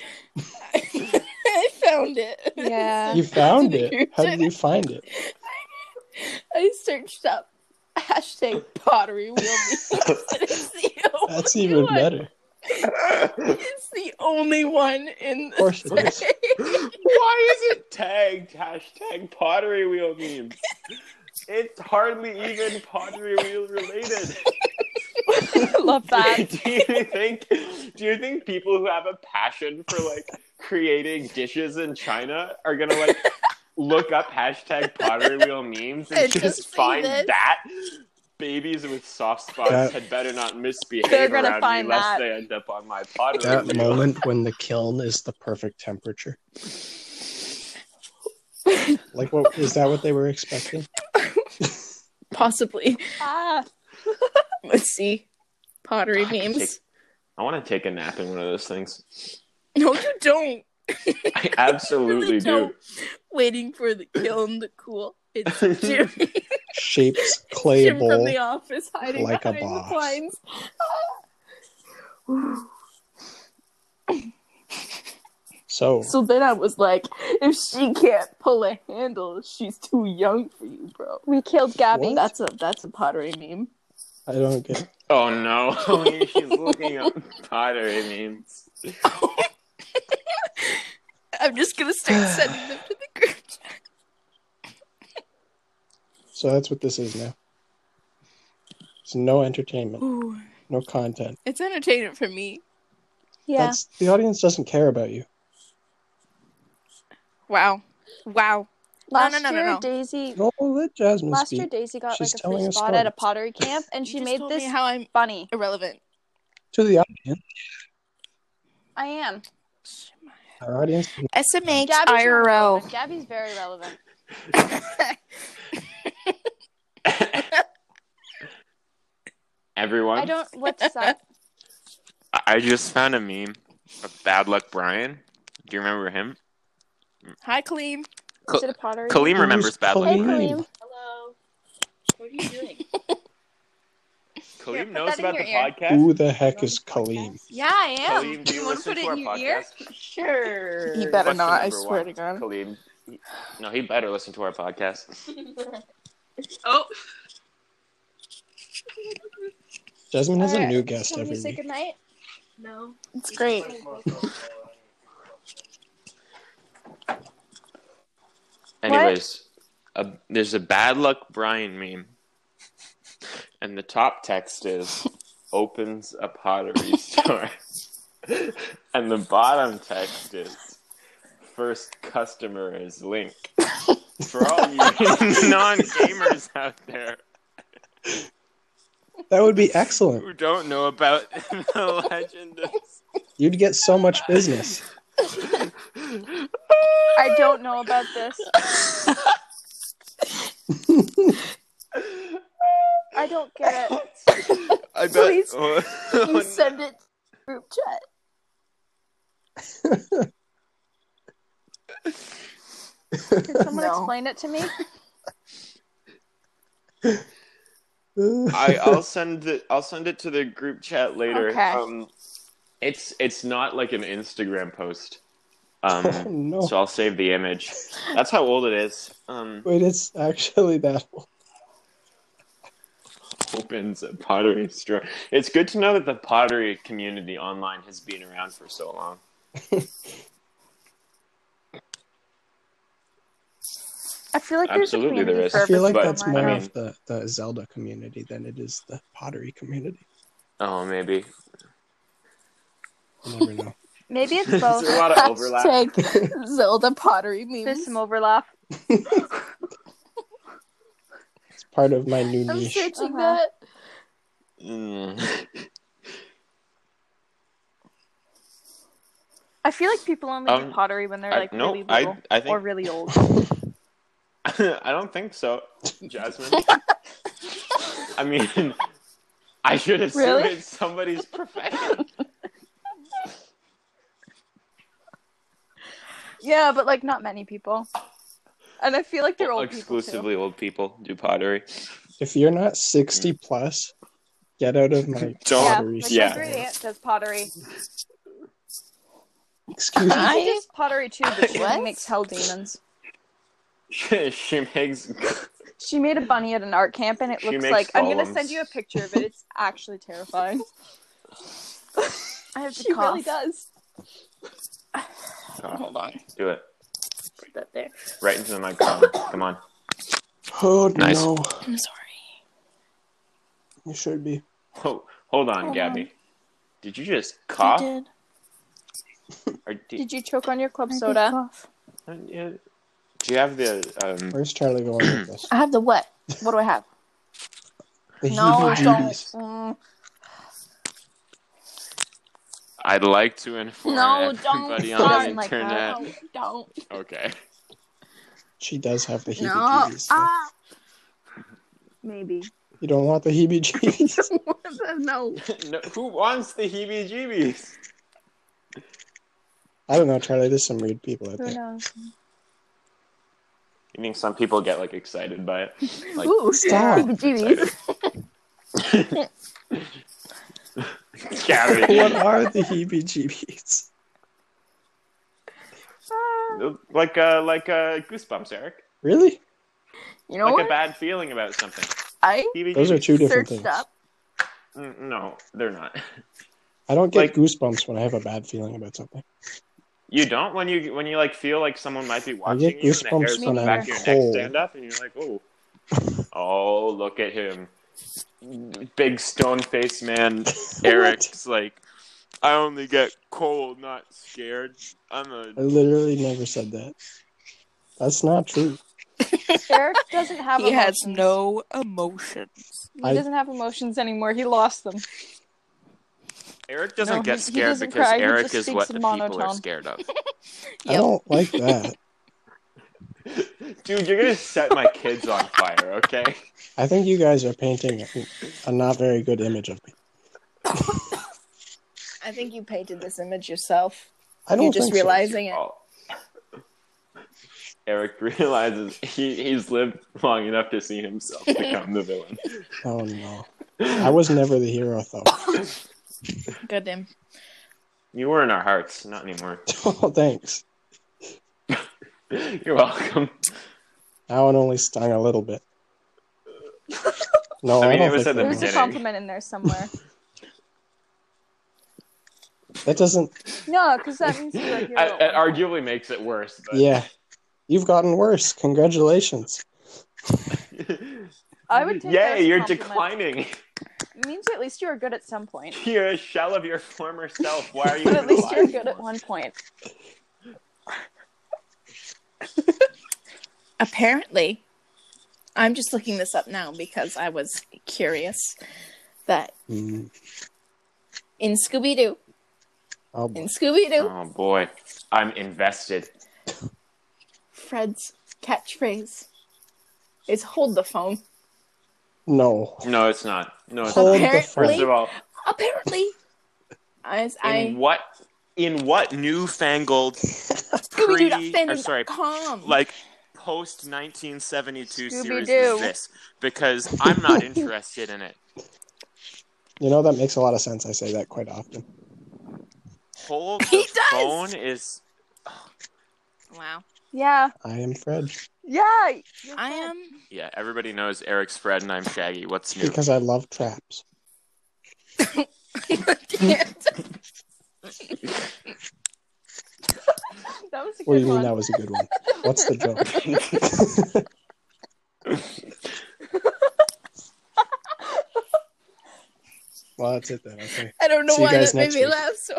I found it. Yeah. You found it. How did you find it? I searched up hashtag pottery wheel memes, and it's the only That's even one. better. It's the only one in the Of course it is. Why is it tagged hashtag pottery wheel memes? It's hardly even pottery wheel related. Love that. do you think? Do you think people who have a passion for like creating dishes in China are gonna like look up hashtag pottery wheel memes and, And just, just see find this? that? Babies with soft spots That- had better not misbehave They're gonna around find me lest that. they end up on my pottery That wheel. moment when the kiln is the perfect temperature. Like, what is that? What they were expecting? Possibly. Ah. Let's see. Pottery I could memes. take- I want to take a nap in one of those things. No, you don't. I absolutely Really do. don't. Waiting for the kiln to cool. It's Jim, Shapes clay Jim from bowl. the office hiding like a behind the boss. blinds. So, So then I was like, if she can't pull a handle, she's too young for you, bro. We killed Gabby. What? That's a that's a pottery meme. I don't get. Oh no, she's looking up pottery memes. I'm just gonna start sending them to the group chat. So that's what this is now. It's no entertainment, Ooh, no content. it's entertainment for me. Yeah. That's the audience doesn't care about you. Wow. Wow. Last no, no, no, year, no, no. Daisy. No, let Jasmine Last speak. year, Daisy got She's like a telling free a spot story. at a pottery camp, and she You just made told this me how I'm bunny. irrelevant. To the audience, I am. our audience. S M H Gabby's I not R L. relevant. Gabby's very relevant. Everyone, I don't. What's that? I just found a meme of Bad Luck Brian. Do you remember him? Hi, Kaleem. Is it a pottery? Kaleem Who's remembers Bad Luck Hey, Kaleem? Brian. Kaleem. Hello. What are you doing? Kaleem Here, put knows that in about your the ear. podcast. Who the heck is Kaleem? Yeah, I am. Kaleem, do you wanna listen put to it our in your podcast? ear? Sure. He better What's the not, I number swear one? to God. Kaleem. He- No, he better listen to our podcast. Oh. Jasmine has a Alright, new guest want me every to say week. goodnight? No. It's great. Anyways, a, there's a Bad Luck Brian meme. And the top text is, opens a pottery store. And the bottom text is, first customer is Link. For all you non-gamers out there That would be excellent. who don't know about the legend of... You'd get so much business. I don't know about this. I don't get it. I bet... Please, oh, You send it to the group chat. Can someone No. explain it to me? I, I'll send it. I'll send it to the group chat later. Okay. Um, it's it's not like an Instagram post. Um, Oh, no. So I'll save the image. That's how old it is. Um, Wait, it's actually that old. opens a pottery store. It's good to know that the pottery community online has been around for so long. I feel like there's Absolutely a community there is. for I feel like everything that's online. more I mean- of the, the Zelda community than it is the pottery community. Oh, maybe. You never know. Maybe it's Is both. there a lot of overlap? Hashtag Zelda pottery memes. There's some overlap. It's part of my new I'm niche. searching Uh-huh. that. Mm. I feel like people only Um, do pottery when they're I- like no, really I- little I think- or really old. I don't think so, Jasmine. I mean, I should assume Really? it's somebody's profession. Yeah, but like not many people. And I feel like they're old Exclusively old people do pottery. If you're not sixty plus, get out of my people too. Don't- Yeah, pottery like Yeah. my great aunt does pottery. Excuse me. I- She does pottery too, but she What? only makes hell demons. she, she makes. She made a bunny at an art camp, and it She looks makes like I'm gonna golems. send you a picture of it. It's actually terrifying. I have to She cough. really does. Hold on. Do it Put that there. right into the microphone. Come on. Oh Nice. no, I'm sorry. you should be. Oh, Hold on, Hold Gabby. on. Did you just I cough? did. Or did, Did you choke on your club I did soda? cough. uh, yeah, do you have the um? Where's Charlie going with this? I have the what? What do I have? The No, don't. heebie-jeebies. Mm. I'd like to inform No, don't everybody start on the like that. internet. No, don't. Okay. She does have the No. heebie-jeebies. though. Ah. Maybe. You don't want the heebie-jeebies? No. No, who wants the heebie-jeebies? I don't know, Charlie. There's some weird people out Who there. knows? You think some people get like excited by it? Like, Ooh, Stop. heebie-jeebies. Gabby. What are the heebie-jeebies? Like uh, like uh, goosebumps, Eric. Really? You know Like what? a bad feeling about something. I Those are two different searched things. up. Mm, No, they're not. I don't get Like- goosebumps when I have a bad feeling about something. You don't when you when you like feel like someone might be I watching get you, and the goosebumps hairs when on the I'm back of your neck cold. stand up, and you're like, oh, oh, look at him, big stone faced man. Eric's like, I only get cold, not scared. I'm a I literally never said that. That's not true. Eric doesn't have He has emotions. no emotions. He I- doesn't have emotions anymore. He lost them. Eric doesn't No, get he- he scared doesn't because cry, he Eric just is speaks what in the people are monotone. scared of. I don't like that. Dude, you're gonna set my kids on fire, okay? I think you guys are painting a, a not very good image of me. I think you painted this image yourself. I don't You're just think so. realizing it. Oh. Eric realizes he, he's lived long enough to see himself become the villain. Oh no. I was never the hero though. Good him. You were in our hearts, not anymore. Oh, thanks. You're welcome. That one only stung a little bit. No, I I, mean, don't it was think at the that There's a beginning. compliment in there somewhere. That doesn't. No, because that means you're a hero. It, it arguably makes it worse. But... Yeah, you've gotten worse. Congratulations. I would take that as Yay, a you're compliment. declining. It means at least you were good at some point. You're a shell of your former self. Why are you But even at least alive you're good anymore? at one point. Apparently, I'm just looking this up now because I was curious that Mm. in Scooby Doo, Oh, boy. in Scooby Doo, Oh boy, I'm invested. Fred's catchphrase is "Hold the phone." No. No, it's not. No, it's Hold not. the Apparently- First of all, Apparently, as I in what in what newfangled Scooby pre or sorry, Doo dot com. like post nineteen seventy-two series Scooby-Doo. is this? Because I'm not interested in it. You know, that makes a lot of sense. I say that quite often. Hold He the does. phone is Wow, Yeah. I am Fred. Yeah. you're I fine. am. yeah. Everybody knows Eric's Fred and I'm Shaggy. What's new? Because I love traps. That was a What do good you mean one. that was a good one? What's the joke? Well, that's it then. Okay. I don't know See you why guys that made next me week. laugh so.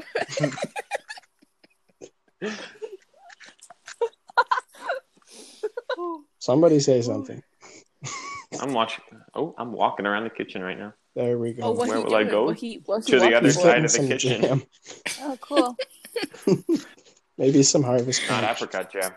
Somebody say something. I'm watching. Oh, I'm walking around the kitchen right now. There we go. Oh, what Where he will I doing? go? What he, what he To the walking other He's for? side getting of the some kitchen. jam. Oh, cool. Maybe some harvest Not punch. apricot jam.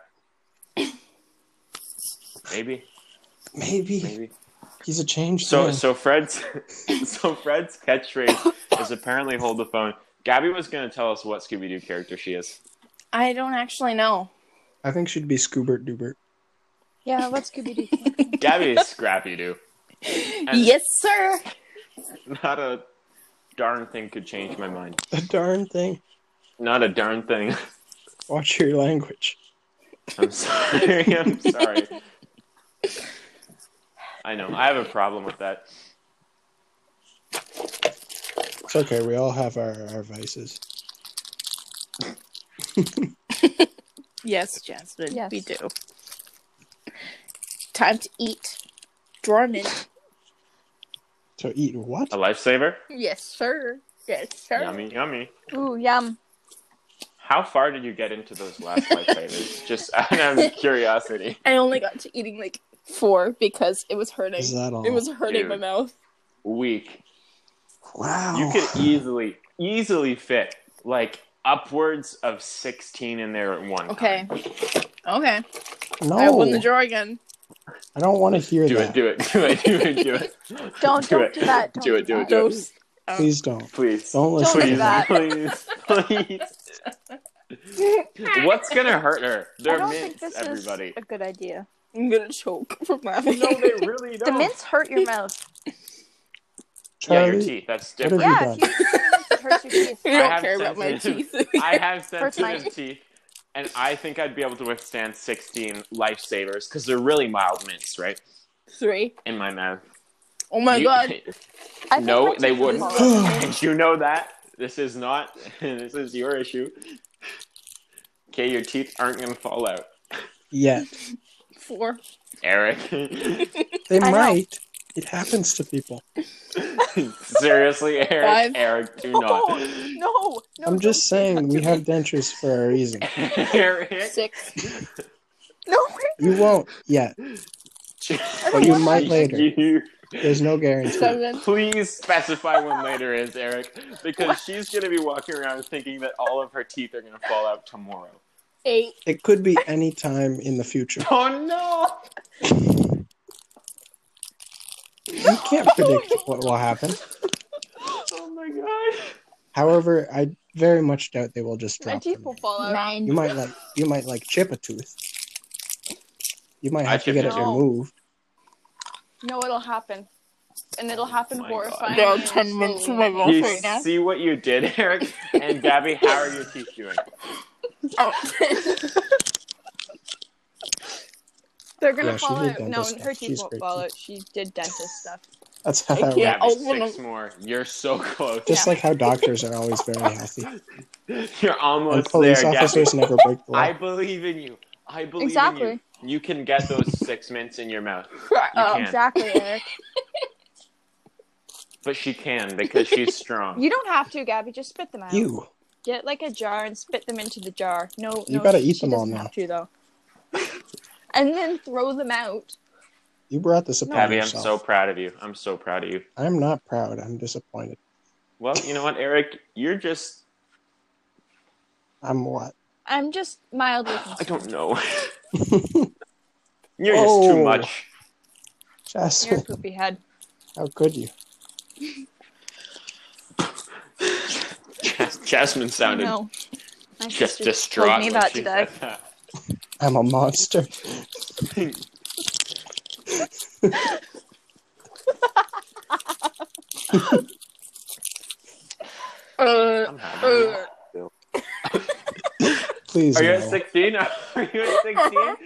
Maybe, Maybe. maybe. He's a changed So, man. so Fred's, so Fred's catchphrase is apparently "Hold the phone." Gabby was going to tell us what Scooby Doo character she is. I don't actually know. I think she'd be Scoobert Doobert. Yeah, what's Scooby Doo? Gabby is Scrappy Doo. And Yes, sir. Not a darn thing could change my mind. A darn thing. Not a darn thing. Watch your language. I'm sorry. I'm sorry. I know. I have a problem with that. It's okay. We all have our, our vices. Yes, Jasmine. Yes. We do. Time to eat. Dormant. So eat what? A lifesaver? Yes, sir. Yes, sir. Yummy, yummy. Ooh, yum. How far did you get into those last lifesavers? Just out of curiosity. I only got to eating like four because it was hurting. Is that all? It was hurting Dude. my mouth. Weak. Wow. You could easily, easily fit like upwards of sixteen in there at one Okay. time. Okay. No. I open the jar again. I don't want to hear Do that. it, do it, do it, do it, do it. Don't, do don't it. do that. Don't do it, do it, do it. Dose. Please don't. Please. Don't listen Don't do to that. Please, please. What's gonna hurt her? I They're don't mints, think this everybody. is a good idea. I'm gonna choke from laughing. No, they really The don't. mints hurt your mouth. Yeah, your Charlie, teeth. That's what have different. you Yeah, done? if you eat mints, it hurts your teeth. You I don't have care about my sensitive- teeth. I have Hurts my- sensitive teeth, and I think I'd be able to withstand sixteen lifesavers because they're really mild mints, right? Three. In my mouth. Oh my You- god. I think No, my they teeth would wouldn't. fall out. And you know that. This is not. This is your issue. Okay, your teeth aren't gonna fall out, Yet. Four. Eric. They I know. might. It happens to people. Seriously, Eric. Five. Eric, do No, not. no, no. I'm just don't say saying that we to have me. dentures for a reason. Eric. Six. No, You won't yet. But you might later. You- There's no guarantee. Seven. Please specify when later is, Eric, because she's going to be walking around thinking that all of her teeth are going to fall out tomorrow. Eight. It could be any time in the future. Oh, no! You can't predict what will happen. Oh, my God. However, I very much doubt they will just my drop teeth them. will fall out. Nine. You might like you might like chip a tooth. You might I have to chip get a it tooth. removed. No, it'll happen. And it'll happen Oh my horrifying. There are and ten minutes in slowly. my mouth You right now. see what you did, Eric? And Gabby, how are your teeth doing? Oh. They're gonna Yeah, she fall did out. No, dentist her stuff. teeth She's won't great fall teeth. out. She did dentist stuff. That's how I that can't- works. Gabby, open six them. more. You're so close. Just like how doctors are always very healthy. You're And almost police there, officers Gabby. never break the law. I believe in you. I believe in Exactly. you. You can get those six mints in your mouth. Oh, can. Exactly, Eric. But she can because she's strong. You don't have to, Gabby. Just spit them out. You. Get like a jar and spit them into the jar. No, You no, gotta she eat them all doesn't now. have to though. And then throw them out. You brought this upon Gabby, I'm yourself. so proud of you. I'm so proud of you. I'm not proud. I'm disappointed. Well, you know what, Eric? You're just... I'm what? I'm just mildly I concerned. don't know. You're just too Oh. much. You're a Jasmine, poopy head. how could you? Jas- Jasmine sounded No. My just sister distraught told me when that she today. said that. I'm a monster. Uh, I'm happy. uh, Please Are you no. at sixteen? Are you at sixteen?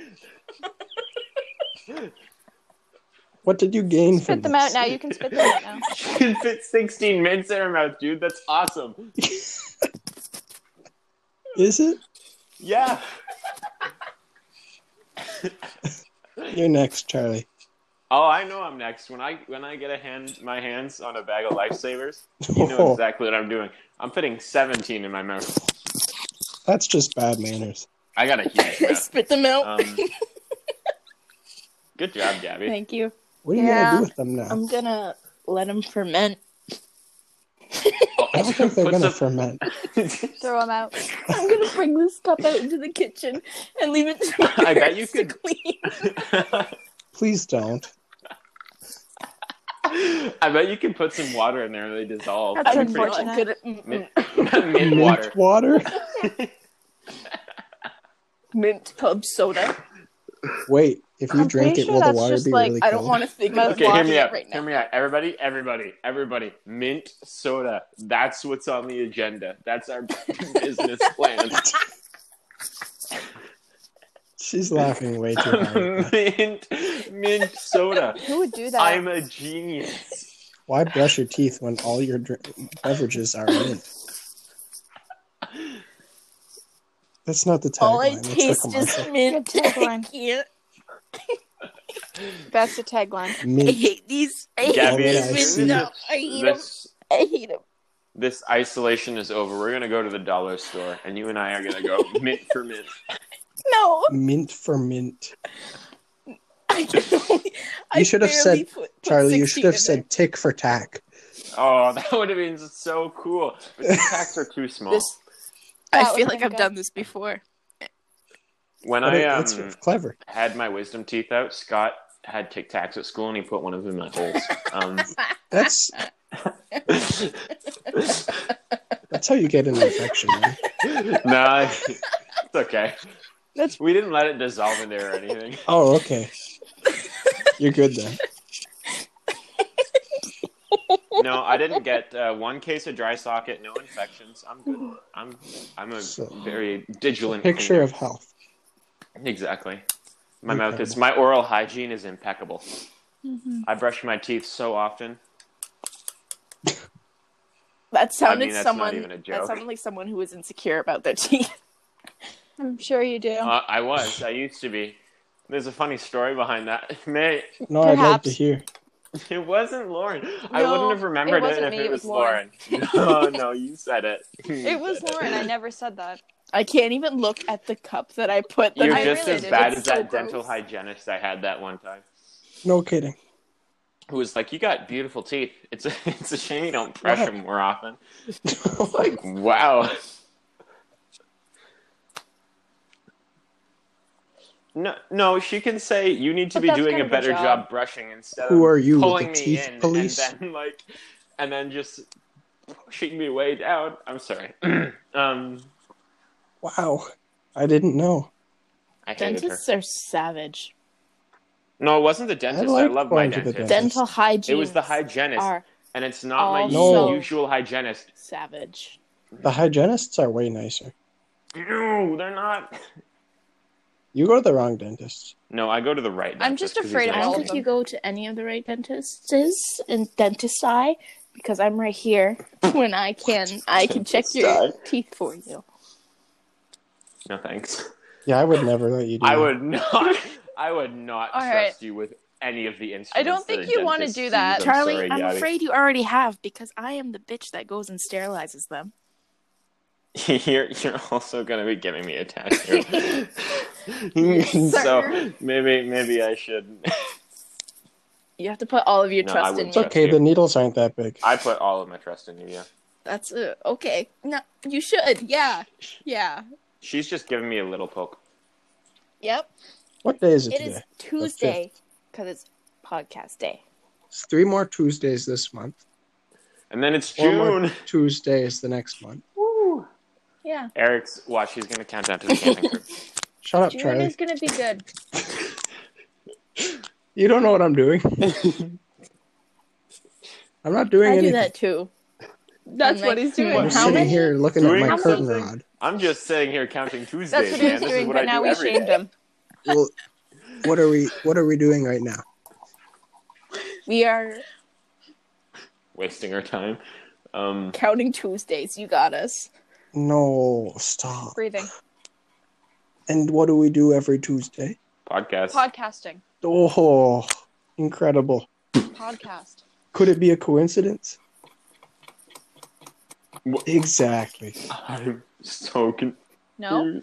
What did you gain from Spit them this? out now. You can spit them out now. She can fit sixteen mints in her mouth, dude. That's awesome. Is it? Yeah. You're next, Charlie. Oh, I know I'm next. When I when I get a hand my hands on a bag of lifesavers, you know exactly what I'm doing. I'm fitting seventeen in my mouth. That's just bad manners. I got a huge I mouth. spit them out. Um, good job, Gabby. Thank you. What are you Yeah. gonna do with them now? I'm gonna let them ferment. I don't think they're Put gonna some- ferment. Throw them out. I'm gonna bring this cup out into the kitchen and leave it to my I bet you parents to clean. Please don't. I bet you can put some water in there and they dissolve. That's That'd be pretty unfortunate. Good at Mint, mint, mint water. water? mint club soda. Wait, if you I'm drink pretty it, sure will the that's water just be like- really I cold? don't want to think My about Okay, hear watching me it out. right now. Hear me out. Everybody, everybody, everybody. Mint soda. That's what's on the agenda. That's our business plan. She's laughing way too hard. mint, mint soda. Who would do that? I'm a genius. Why brush your teeth when all your dr- beverages are mint? That's not the All I tagline. That's the taste commercial. is mint. Good tagline. I can't. That's the tagline. I Mint. hate these. I hate Gabby, yeah, these I mints see. now. I hate them. this I hate them. this isolation is over. We're gonna go to the dollar store, and you and I are gonna go mint for mint. No. Mint for mint. I don't. You should have said, put, put Charlie, you sixteen should have in said tick for tack. Oh, that would have been so cool. But the packs are too small. This, That I would've feel like been I've good. done this before. when But I it, um, it's clever. had my wisdom teeth out, Scott had Tic Tacs at school, and he put one of them in my holes. Um, That's that's how you get an infection, man. nah, it's okay. That's we didn't let it dissolve in there or anything. Oh, okay. You're good then. No, I didn't get uh, one case of dry socket, no infections. I'm good. I'm I'm a So, very vigilant Picture cleaner. of health. Exactly. My Incredible. mouth is my oral hygiene is impeccable. Mm-hmm. I brush my teeth so often. That sounded I mean, that's someone. not even a That joke. sounded like someone who was insecure about their teeth. I'm sure you do. Uh, I was. I used to be. There's a funny story behind that. May No, I'd like to Perhaps. hear. it wasn't Lauren. I No, wouldn't have remembered it wasn't if me, it it was was Lauren. Lauren. No, no, you said it. It was Lauren. I never said that. I can't even look at the cup that I put them You're I in. just really as did. bad It's as so that gross. dental hygienist I had that one time. No kidding. Who was like, "You got beautiful teeth. It's a, it's a shame you don't brush What? them more often." Like, wow. No, no, she can say you need to But be that's doing kind a of a better job. job brushing instead Who of are you, pulling the me teeth in police? and then like, and then just pushing me way down. I'm sorry. um, Wow. I didn't know. I hated her. Dentists are savage. No, it wasn't the dentist. I, like love my going to the dentist. dentist. Dental hygiene. It was the hygienist, Are and it's not my also- usual hygienist. savage. The hygienists are way nicer. No, they're not. You go to the wrong dentist. No, I go to the right dentist. I'm just 'cause he's afraid of I nice all don't to of think me. you go to any of the right dentists in dentist eye because I'm right here when I can I can check Dentist your eye. teeth for you. No thanks. Yeah, I would never let you do I that. would not. I would not All trust right. you with any of the instruments. I don't think that a you wanna dentist do uses. that. I'm Charlie, sorry, I'm Gabby. afraid you already have because I am the bitch that goes and sterilizes them. You're you're also gonna be giving me a tattoo. so sir. maybe maybe I should. You have to put all of your No, I trust in wouldn't It's me. trust okay, you. the needles aren't that big. I put all of my trust in you. Yeah. That's uh, okay. No, you should. Yeah, yeah. She's just giving me a little poke. Yep. What day is it, It today? is Tuesday because it's podcast day. It's three more Tuesdays this month. And then it's Four more June. Tuesdays the next month. Woo. Yeah. Eric's watch. He's gonna count down to the camping trip. Shut up, June Charlie. is gonna be good. You don't know what I'm doing. I'm not doing I do anything. that too. That's I'm what like, he's doing. I'm How sitting many? here looking Doing at my curtain something? rod. I'm just sitting here counting Tuesdays, That's what he man. was This doing, is what but I now do we every shamed day. him. Well, what are we? What are we doing right now? We are Wasting our time. Um, counting Tuesdays. You got us. No, stop. Breathing. And what do we do every Tuesday? podcast. Podcasting. Oh, incredible. Podcast. Could it be a coincidence? Wha- Exactly. I'm so confused. No.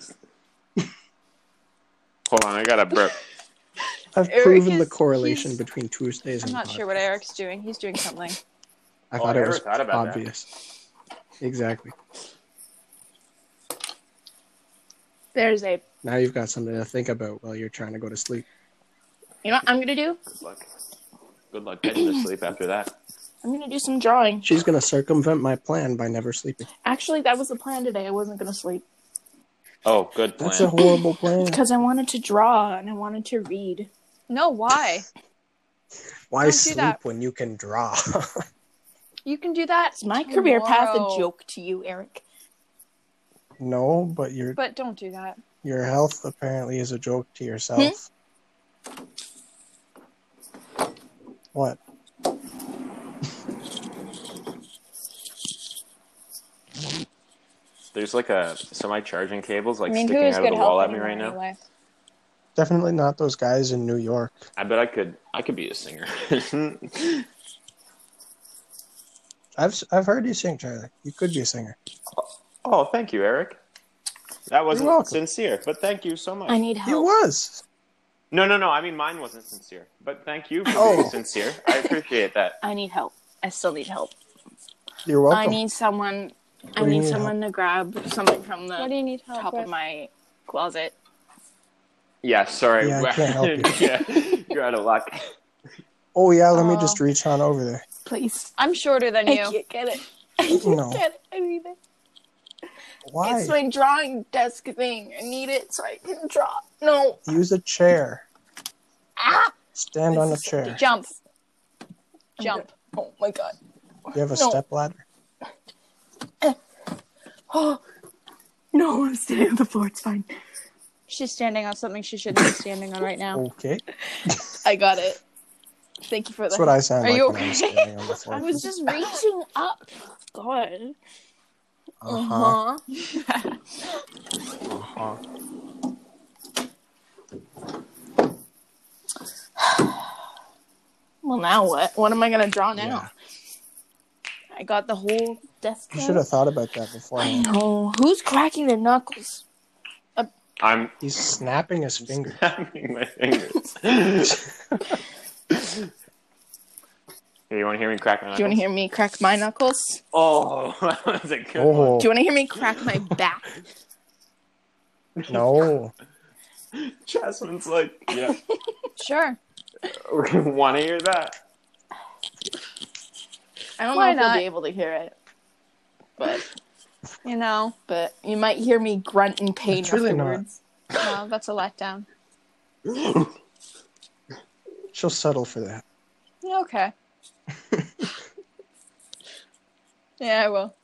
Hold on, I got a burp. I've Eric proven the is- correlation he's- between Tuesdays I'm and not sure what podcasts. Eric's doing. He's doing something. I Oh, thought I it never was thought about that. obvious. Exactly. There's a. Now you've got something to think about while you're trying to go to sleep. You know what I'm gonna do? Good luck. Good luck getting to sleep after that. I'm gonna do some drawing. She's going to circumvent my plan by never sleeping. Actually, that was the plan today. I wasn't gonna sleep Oh, good plan. That's a horrible plan. because I wanted to draw and I wanted to read. No, why? Why Don't do sleep that. when you can draw? You can do that. Is my career path a tomorrow. joke to you, Eric? No, but your But don't do that. your health apparently is a joke to yourself. What? There's like a so my charging cable's like I mean, who sticking is out of good the wall health at me anymore right now. anyway? Definitely not those guys in New York. I bet I could. I could be a singer. I've I've heard you sing, Charlie. You could be a singer. Oh, thank you, Eric. That wasn't welcome. sincere, but thank you so much. I need It help. was. No, no, no. I mean, mine wasn't sincere, but thank you for Oh. being sincere. I appreciate that. I need help. I still need help. You're welcome. I need someone. I do you need need someone to grab something from What do the you need help top with? of my closet. Yeah, sorry. Yeah, I can't help you. Yeah, you're out of luck. Oh yeah, let me Oh. just reach on over there. Please. I'm shorter than I you. can't get it. I can't No. get it. I need it. Why? It's my drawing desk thing. I need it so I can draw. No. Use a chair. Ah! Stand on a chair. Jump. I'm Jump. good. Oh my god. You have a No. step ladder. Oh. No, I'm standing on the floor. It's fine. She's standing on something she shouldn't be standing on right now. Okay. I got it. Thank you for That's that. what I sound Are like you when I'm okay? standing on the floor. I was just reaching up. God. Uh-huh. Uh-huh. Uh-huh. Well, now what? What am I going to draw now? Yeah. I got the whole desk. You out. should have thought about that I beforehand. know. Who's cracking their knuckles? I'm He's snapping his finger. snapping my fingers. Hey, you want to hear me crack my knuckles? Do you want to hear me crack my knuckles? Oh, that was a good Oh. Do you want to hear me crack my back? No. one. Jasmine's like, yeah. Sure. Want to hear that? I don't Why know if not? you'll be able to hear it, but You know, but you might hear me grunt in pain It's really not. afterwards. no, that's a letdown. She'll settle for that. Yeah, okay. Yeah, I will.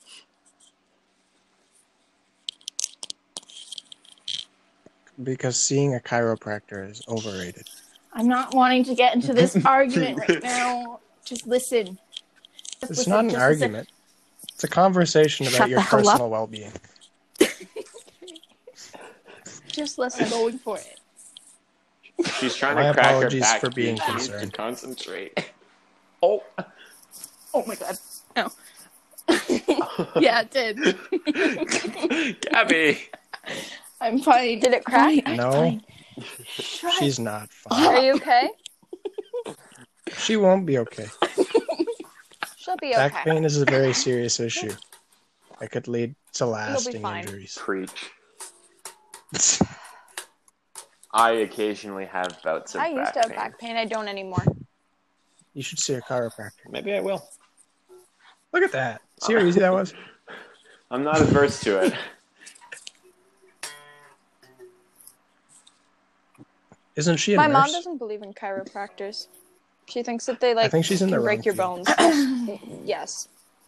Because seeing a chiropractor is overrated. I'm not wanting to get into this argument right now. Just listen. Just It's listen, not an just listen. argument. It's a conversation about Shut your the hell up. personal well-being. Just I'm listen. going for it. She's trying My to crack her apologies back. for being She needs to concerned. concentrate. Oh. Oh my god. No. Yeah, it did. Gabby. I'm fine. Did it crack? Fine, I'm No. fine. Shut She's not fine. Are you okay? She won't be okay. She'll be Back okay. pain is a very serious issue. That could lead to lasting fine. injuries. Preach. I occasionally have bouts of I used back to have pain. back pain. I don't anymore. You should see a chiropractor. Maybe I will. Look at that. See how easy that was? I'm not averse to it. Isn't she a My nurse? mom doesn't believe in chiropractors. She thinks that they like I think she's in can the break wrong your field. bones. Yes.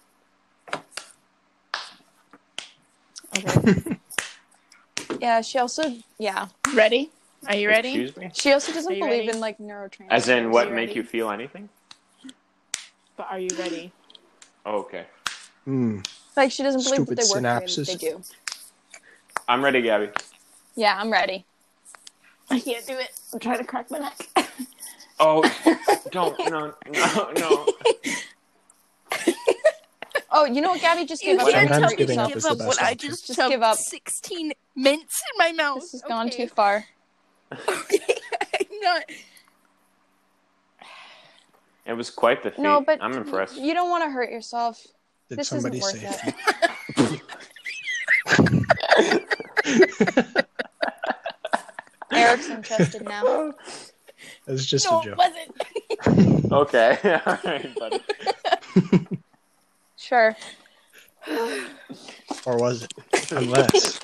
Okay. Yeah. She also yeah. Ready? Are you ready? Excuse me? She also doesn't Are you believe ready? in like neurotransmitters. As in, what You make ready? you feel anything? But are you ready? Oh, okay. Hmm. Like she doesn't believe Stupid that they work. and synapses. They do. I'm ready, Gabby. Yeah, I'm ready. I can't do it. I'm trying to crack my neck. Oh, don't. No, no, no. Oh, you know what? Gabby just You gave up. can't Sometimes tell me giving to up give is the up best when I option. just, Just shoved give up. sixteen mints in my mouth. This has gone Okay. too far. Okay. I'm not. It was quite the feat. No, but I'm impressed. you don't want to hurt yourself. Did This somebody isn't say worth it. Eric's interested now. It was just No, a it joke. wasn't. Okay. All right, buddy. Sure. Or was it? Unless.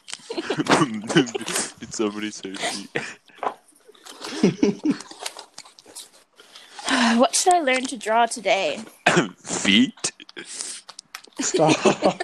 Did somebody say feet? What should I learn to draw today? Feet? Stop.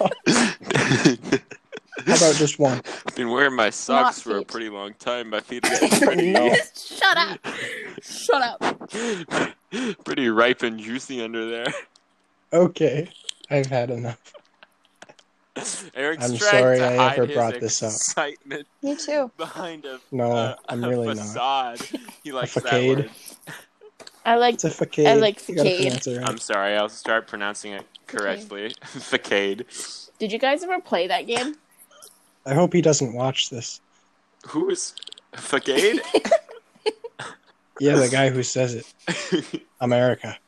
How about just one? I've been wearing my socks for a feet. pretty long time. My feet are getting pretty, No. Shut up. Shut up. pretty ripe and juicy under there. Okay. I've had enough. Eric's I'm trying sorry to I hide ever his brought this up. excitement Me too. behind a, No, uh, I'm a really not. facade. He likes that facade. word. I like. It's a facade. I like You gotta facade. pronounce it right. I'm sorry, I'll start pronouncing it correctly. Facade. Did you guys ever play that game? I hope he doesn't watch this. Who is Facade? Yeah, the guy who says it. America.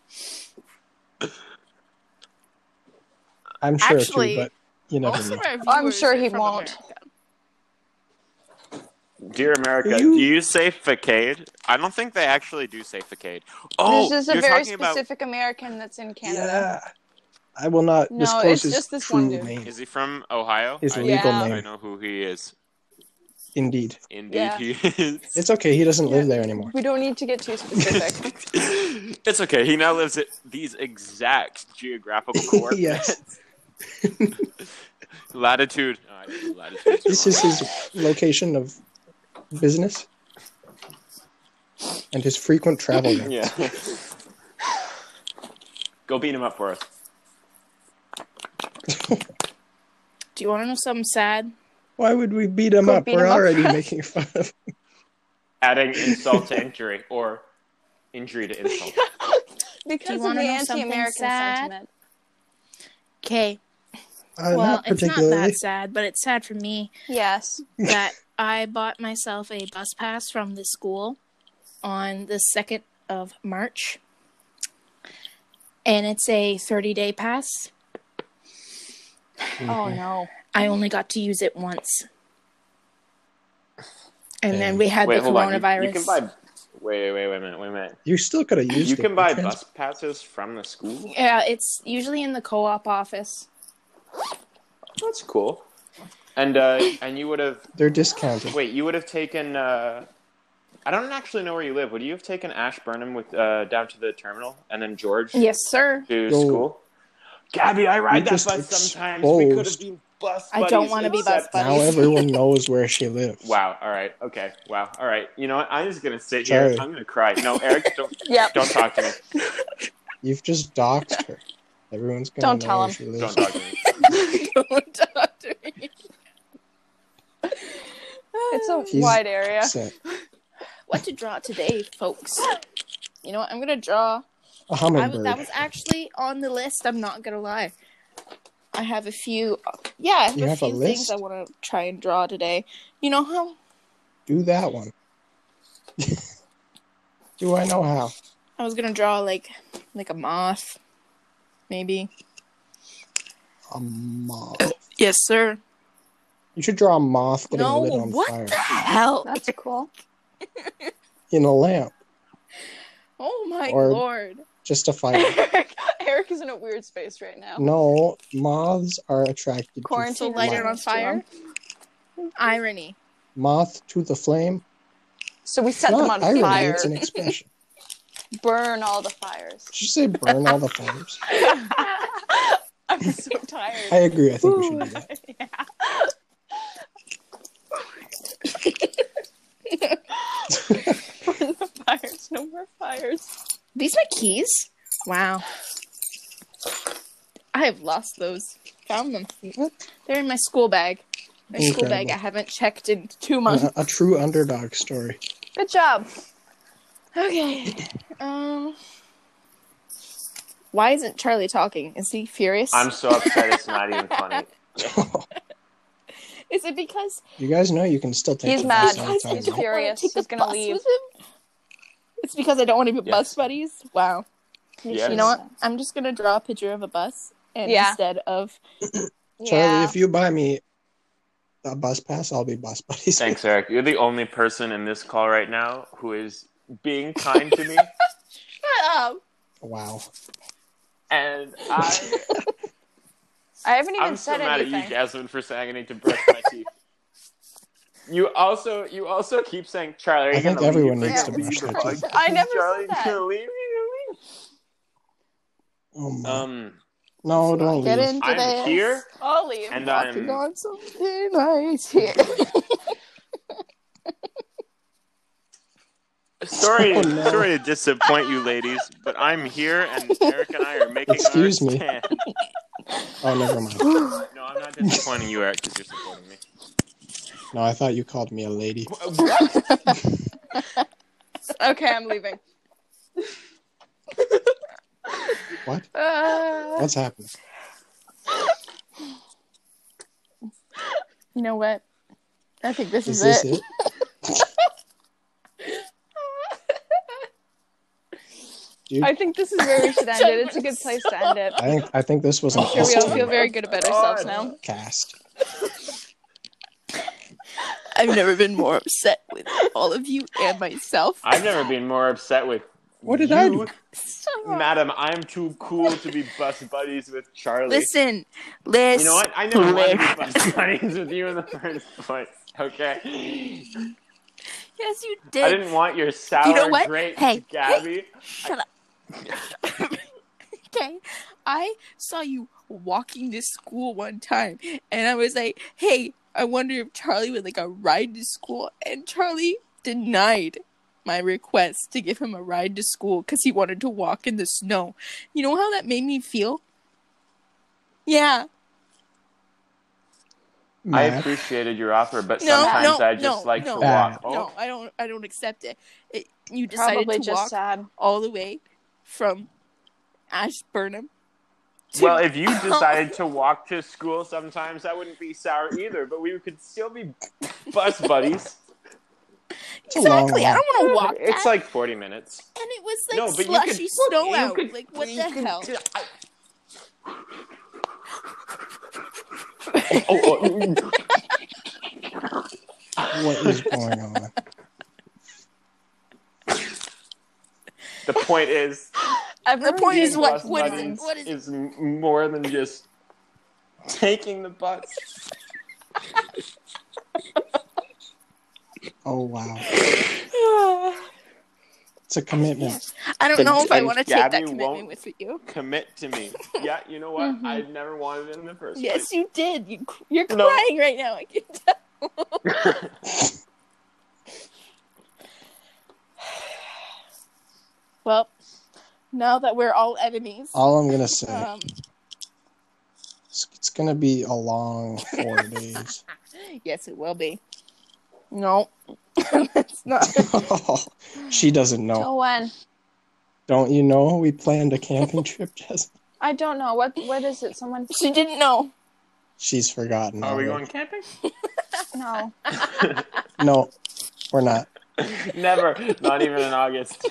I'm sure Actually, too, but you never Most know. of our I'm viewers sure are he from won't. America. Dear America, You- do you say facade? I don't think they actually do say facade. Oh, There's just a you're very talking about... specific American that's in Canada. Yeah. I will not No, disclose it's his just this true one dude. name. Is he from Ohio? His I, legal Yeah. I name. know who he is. Indeed. Indeed Yeah. he is. It's okay. He doesn't live Yeah. there anymore. We don't need to get too specific. It's okay. He now lives at these exact geographical coordinates. Yes. Latitude. Oh, I did the latitude This wrong. is his location of business and his frequent travel routes. Yeah. Go beat him up for us. Do you want to know something sad? Why would we beat him Go up? beat We're him up. already making fun of him. Adding insult to injury, or injury to insult. Because of wanna the know something anti-American sad? sentiment. Okay. Uh, Well, not it's not particularly. that sad, but it's sad for me Yes. that I bought myself a bus pass from the school on the second of March. And it's a thirty-day pass. Oh no. I only got to use it once. And then we had Wait, the hold on. You, coronavirus. you can buy. Wait, wait, wait a minute. Wait a minute. You still could have used You it. can buy Trans- bus passes from the school. Yeah, it's usually in the co-op office. That's cool. And uh, and you would have. They're discounted. Wait, you would have taken. Uh, I don't actually know where you live. Would you have taken Ashburnham with uh, down to the terminal, and then George Yes, sir. to Yo. school? Gabby, I ride You that just bus sometimes. We could have exposed- been bus I buddies. don't wanna be bus except- buddies. Now everyone knows where she lives. Wow. All right. Okay. Wow. All right. You know what? I'm just gonna sit Sorry. here. I'm gonna cry. No, Eric, don't Yep. don't talk to me. You've just doxed her. Everyone's gonna Don't know tell where him. she lives. Don't talk to me. Don't talk to me. It's a He's wide area. Set. What to draw today, folks? You know what? I'm gonna draw. A I hummingbird. was, that was actually on the list. I'm not gonna lie. I have a few. Yeah, I have You a have a few things list? I want to try and draw today. You know how? Do that one. Do I know how? I was gonna draw like like a moth, maybe. A moth. Yes, sir. You should draw a moth getting No, lit on what fire the hell? That's cool. in a lamp. Oh my Or- lord! Just a fire. Eric, Eric is in a weird space right now. No, moths are attracted Quarantine So to light it flame. on fire. Irony. Moth to the flame. So we set It's them not on irony, fire. it's an expression. Burn all the fires. Did you say burn all the flames? I'm so tired. I agree. I think we should do that. Burn the fires. No more fires. These my keys? Wow. I have lost those. Found them. They're in my school bag. My school bag Incredible. I haven't checked in two months. A, a true underdog story. Good job. Okay. Um. Why isn't Charlie talking? Is he furious? I'm so upset. It's not even funny. Is it because You guys know you can still take He's the mad. bus because anytime I He's you don't want. wanna furious. take the He's gonna bus leave. with him? It's because I don't want to be Yes. bus buddies. Wow. Yes. You know what? I'm just gonna draw a picture of a bus, and Yeah. instead of Charlie, Yeah. if you buy me a bus pass, I'll be bus buddies. Thanks, Eric. You're the only person in this call right now who is being kind to me, shut up. Wow. and I. I haven't even I'm so said mad anything. at you, Jasmine, for saying I need to brush my teeth. You also, you also keep saying, Charlie, are you I think gonna everyone leave? needs Are you to gonna brush leave? their teeth. I never Charlie, said that. you gonna leave? You Oh my. gonna leave? Um, no, don't Get leave. into I'm this. here, I'll leave. and Walking I'm. on something nice here. Sorry, Oh, no. sorry to disappoint you, ladies, but I'm here, and Eric and I are making Excuse our me. stand. Oh, never mind. No, I'm not disappointing you, Eric, because you're supporting me. No, I thought you called me a lady. What? Okay, I'm leaving. What? Uh, What's happening? You know what? I think this Is is, this it. it? Dude, I think this is where we should end it. It's a good place to end it. I think I think this was an I'm sure we all awesome feel very good about ourselves now. cast. I've never been more upset with all of you and myself. I've never been more upset with What did you, I do? Madam. I'm too cool to be bus buddies with Charlie. Listen, listen. You know what? I never wanted to be bus buddies with you in the first place. Okay. Yes, you did. I didn't want your sour You know what? grapes, Hey, Gabby. Shut up. Okay, I saw you walking to school one time, and I was like, "Hey, I wonder if Charlie would like a ride to school." And Charlie denied my request to give him a ride to school because he wanted to walk in the snow. You know how that made me feel? Yeah. I Matt, appreciated your offer, but No, sometimes no, I just no, like no, to walk. no, No, I don't. I don't accept it. it you decided Probably to just walk sad. all the way from Ashburnham. to- Well, if you decided to walk to school sometimes, that wouldn't be sour either, but we could still be bus buddies. it's a long Exactly. I walk. don't want to walk It's that. like forty minutes. And it was like No, but you slushy could- snow you out. could- like, what you the could- hell? I- oh, oh, What is going on? the point is, The point is, being what? bus What is it? buddies What is it? is m- more than just taking the bus. Oh wow, it's a commitment. I don't And- know if I and want to take that Gabby commitment won't- with you. Commit to me. Yeah, you know what? Mhm. I never wanted it in the first Yes, you did. You, you're No. crying right now. I can tell. place. Well, now that we're all enemies, All I'm gonna say, um, it's, it's gonna be a long four days. yes, it will be. No, it's not. She doesn't know. Till when? Don't you know? We planned a camping trip, Jess. I don't know. What What is it? Someone? She didn't know. She's forgotten. Are we already. going camping? No. No, we're not. Never. Not even in August.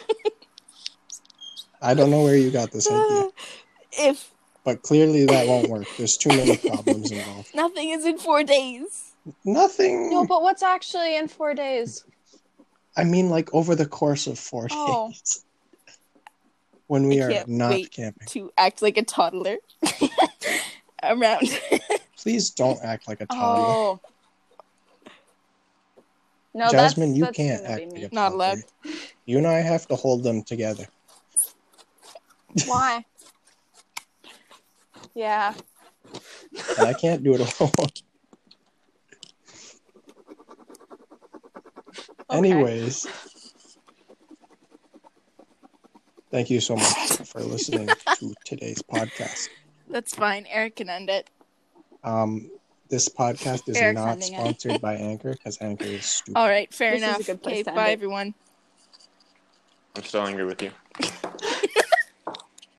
I don't know where you got this idea, If but clearly that won't work. There's too many problems involved. nothing is in four days. Nothing. No, but what's actually in four days? I mean, like over the course of four Oh. days, when we I are can't not wait. camping. To act like a toddler around. Please don't act like a toddler. Oh. No, Jasmine, that's, you that's can't gonna be act me. like a Not toddler. allowed. You and I have to hold them together. Why? Yeah. And I can't do it alone. Okay. Anyways, thank you so much for listening to today's podcast. That's fine. Eric can end it. Um, this podcast is Eric's not ending it. sponsored by Anchor because Anchor is stupid. All right, fair This is a enough. good place Okay, to end bye it. everyone. I'm still angry with you.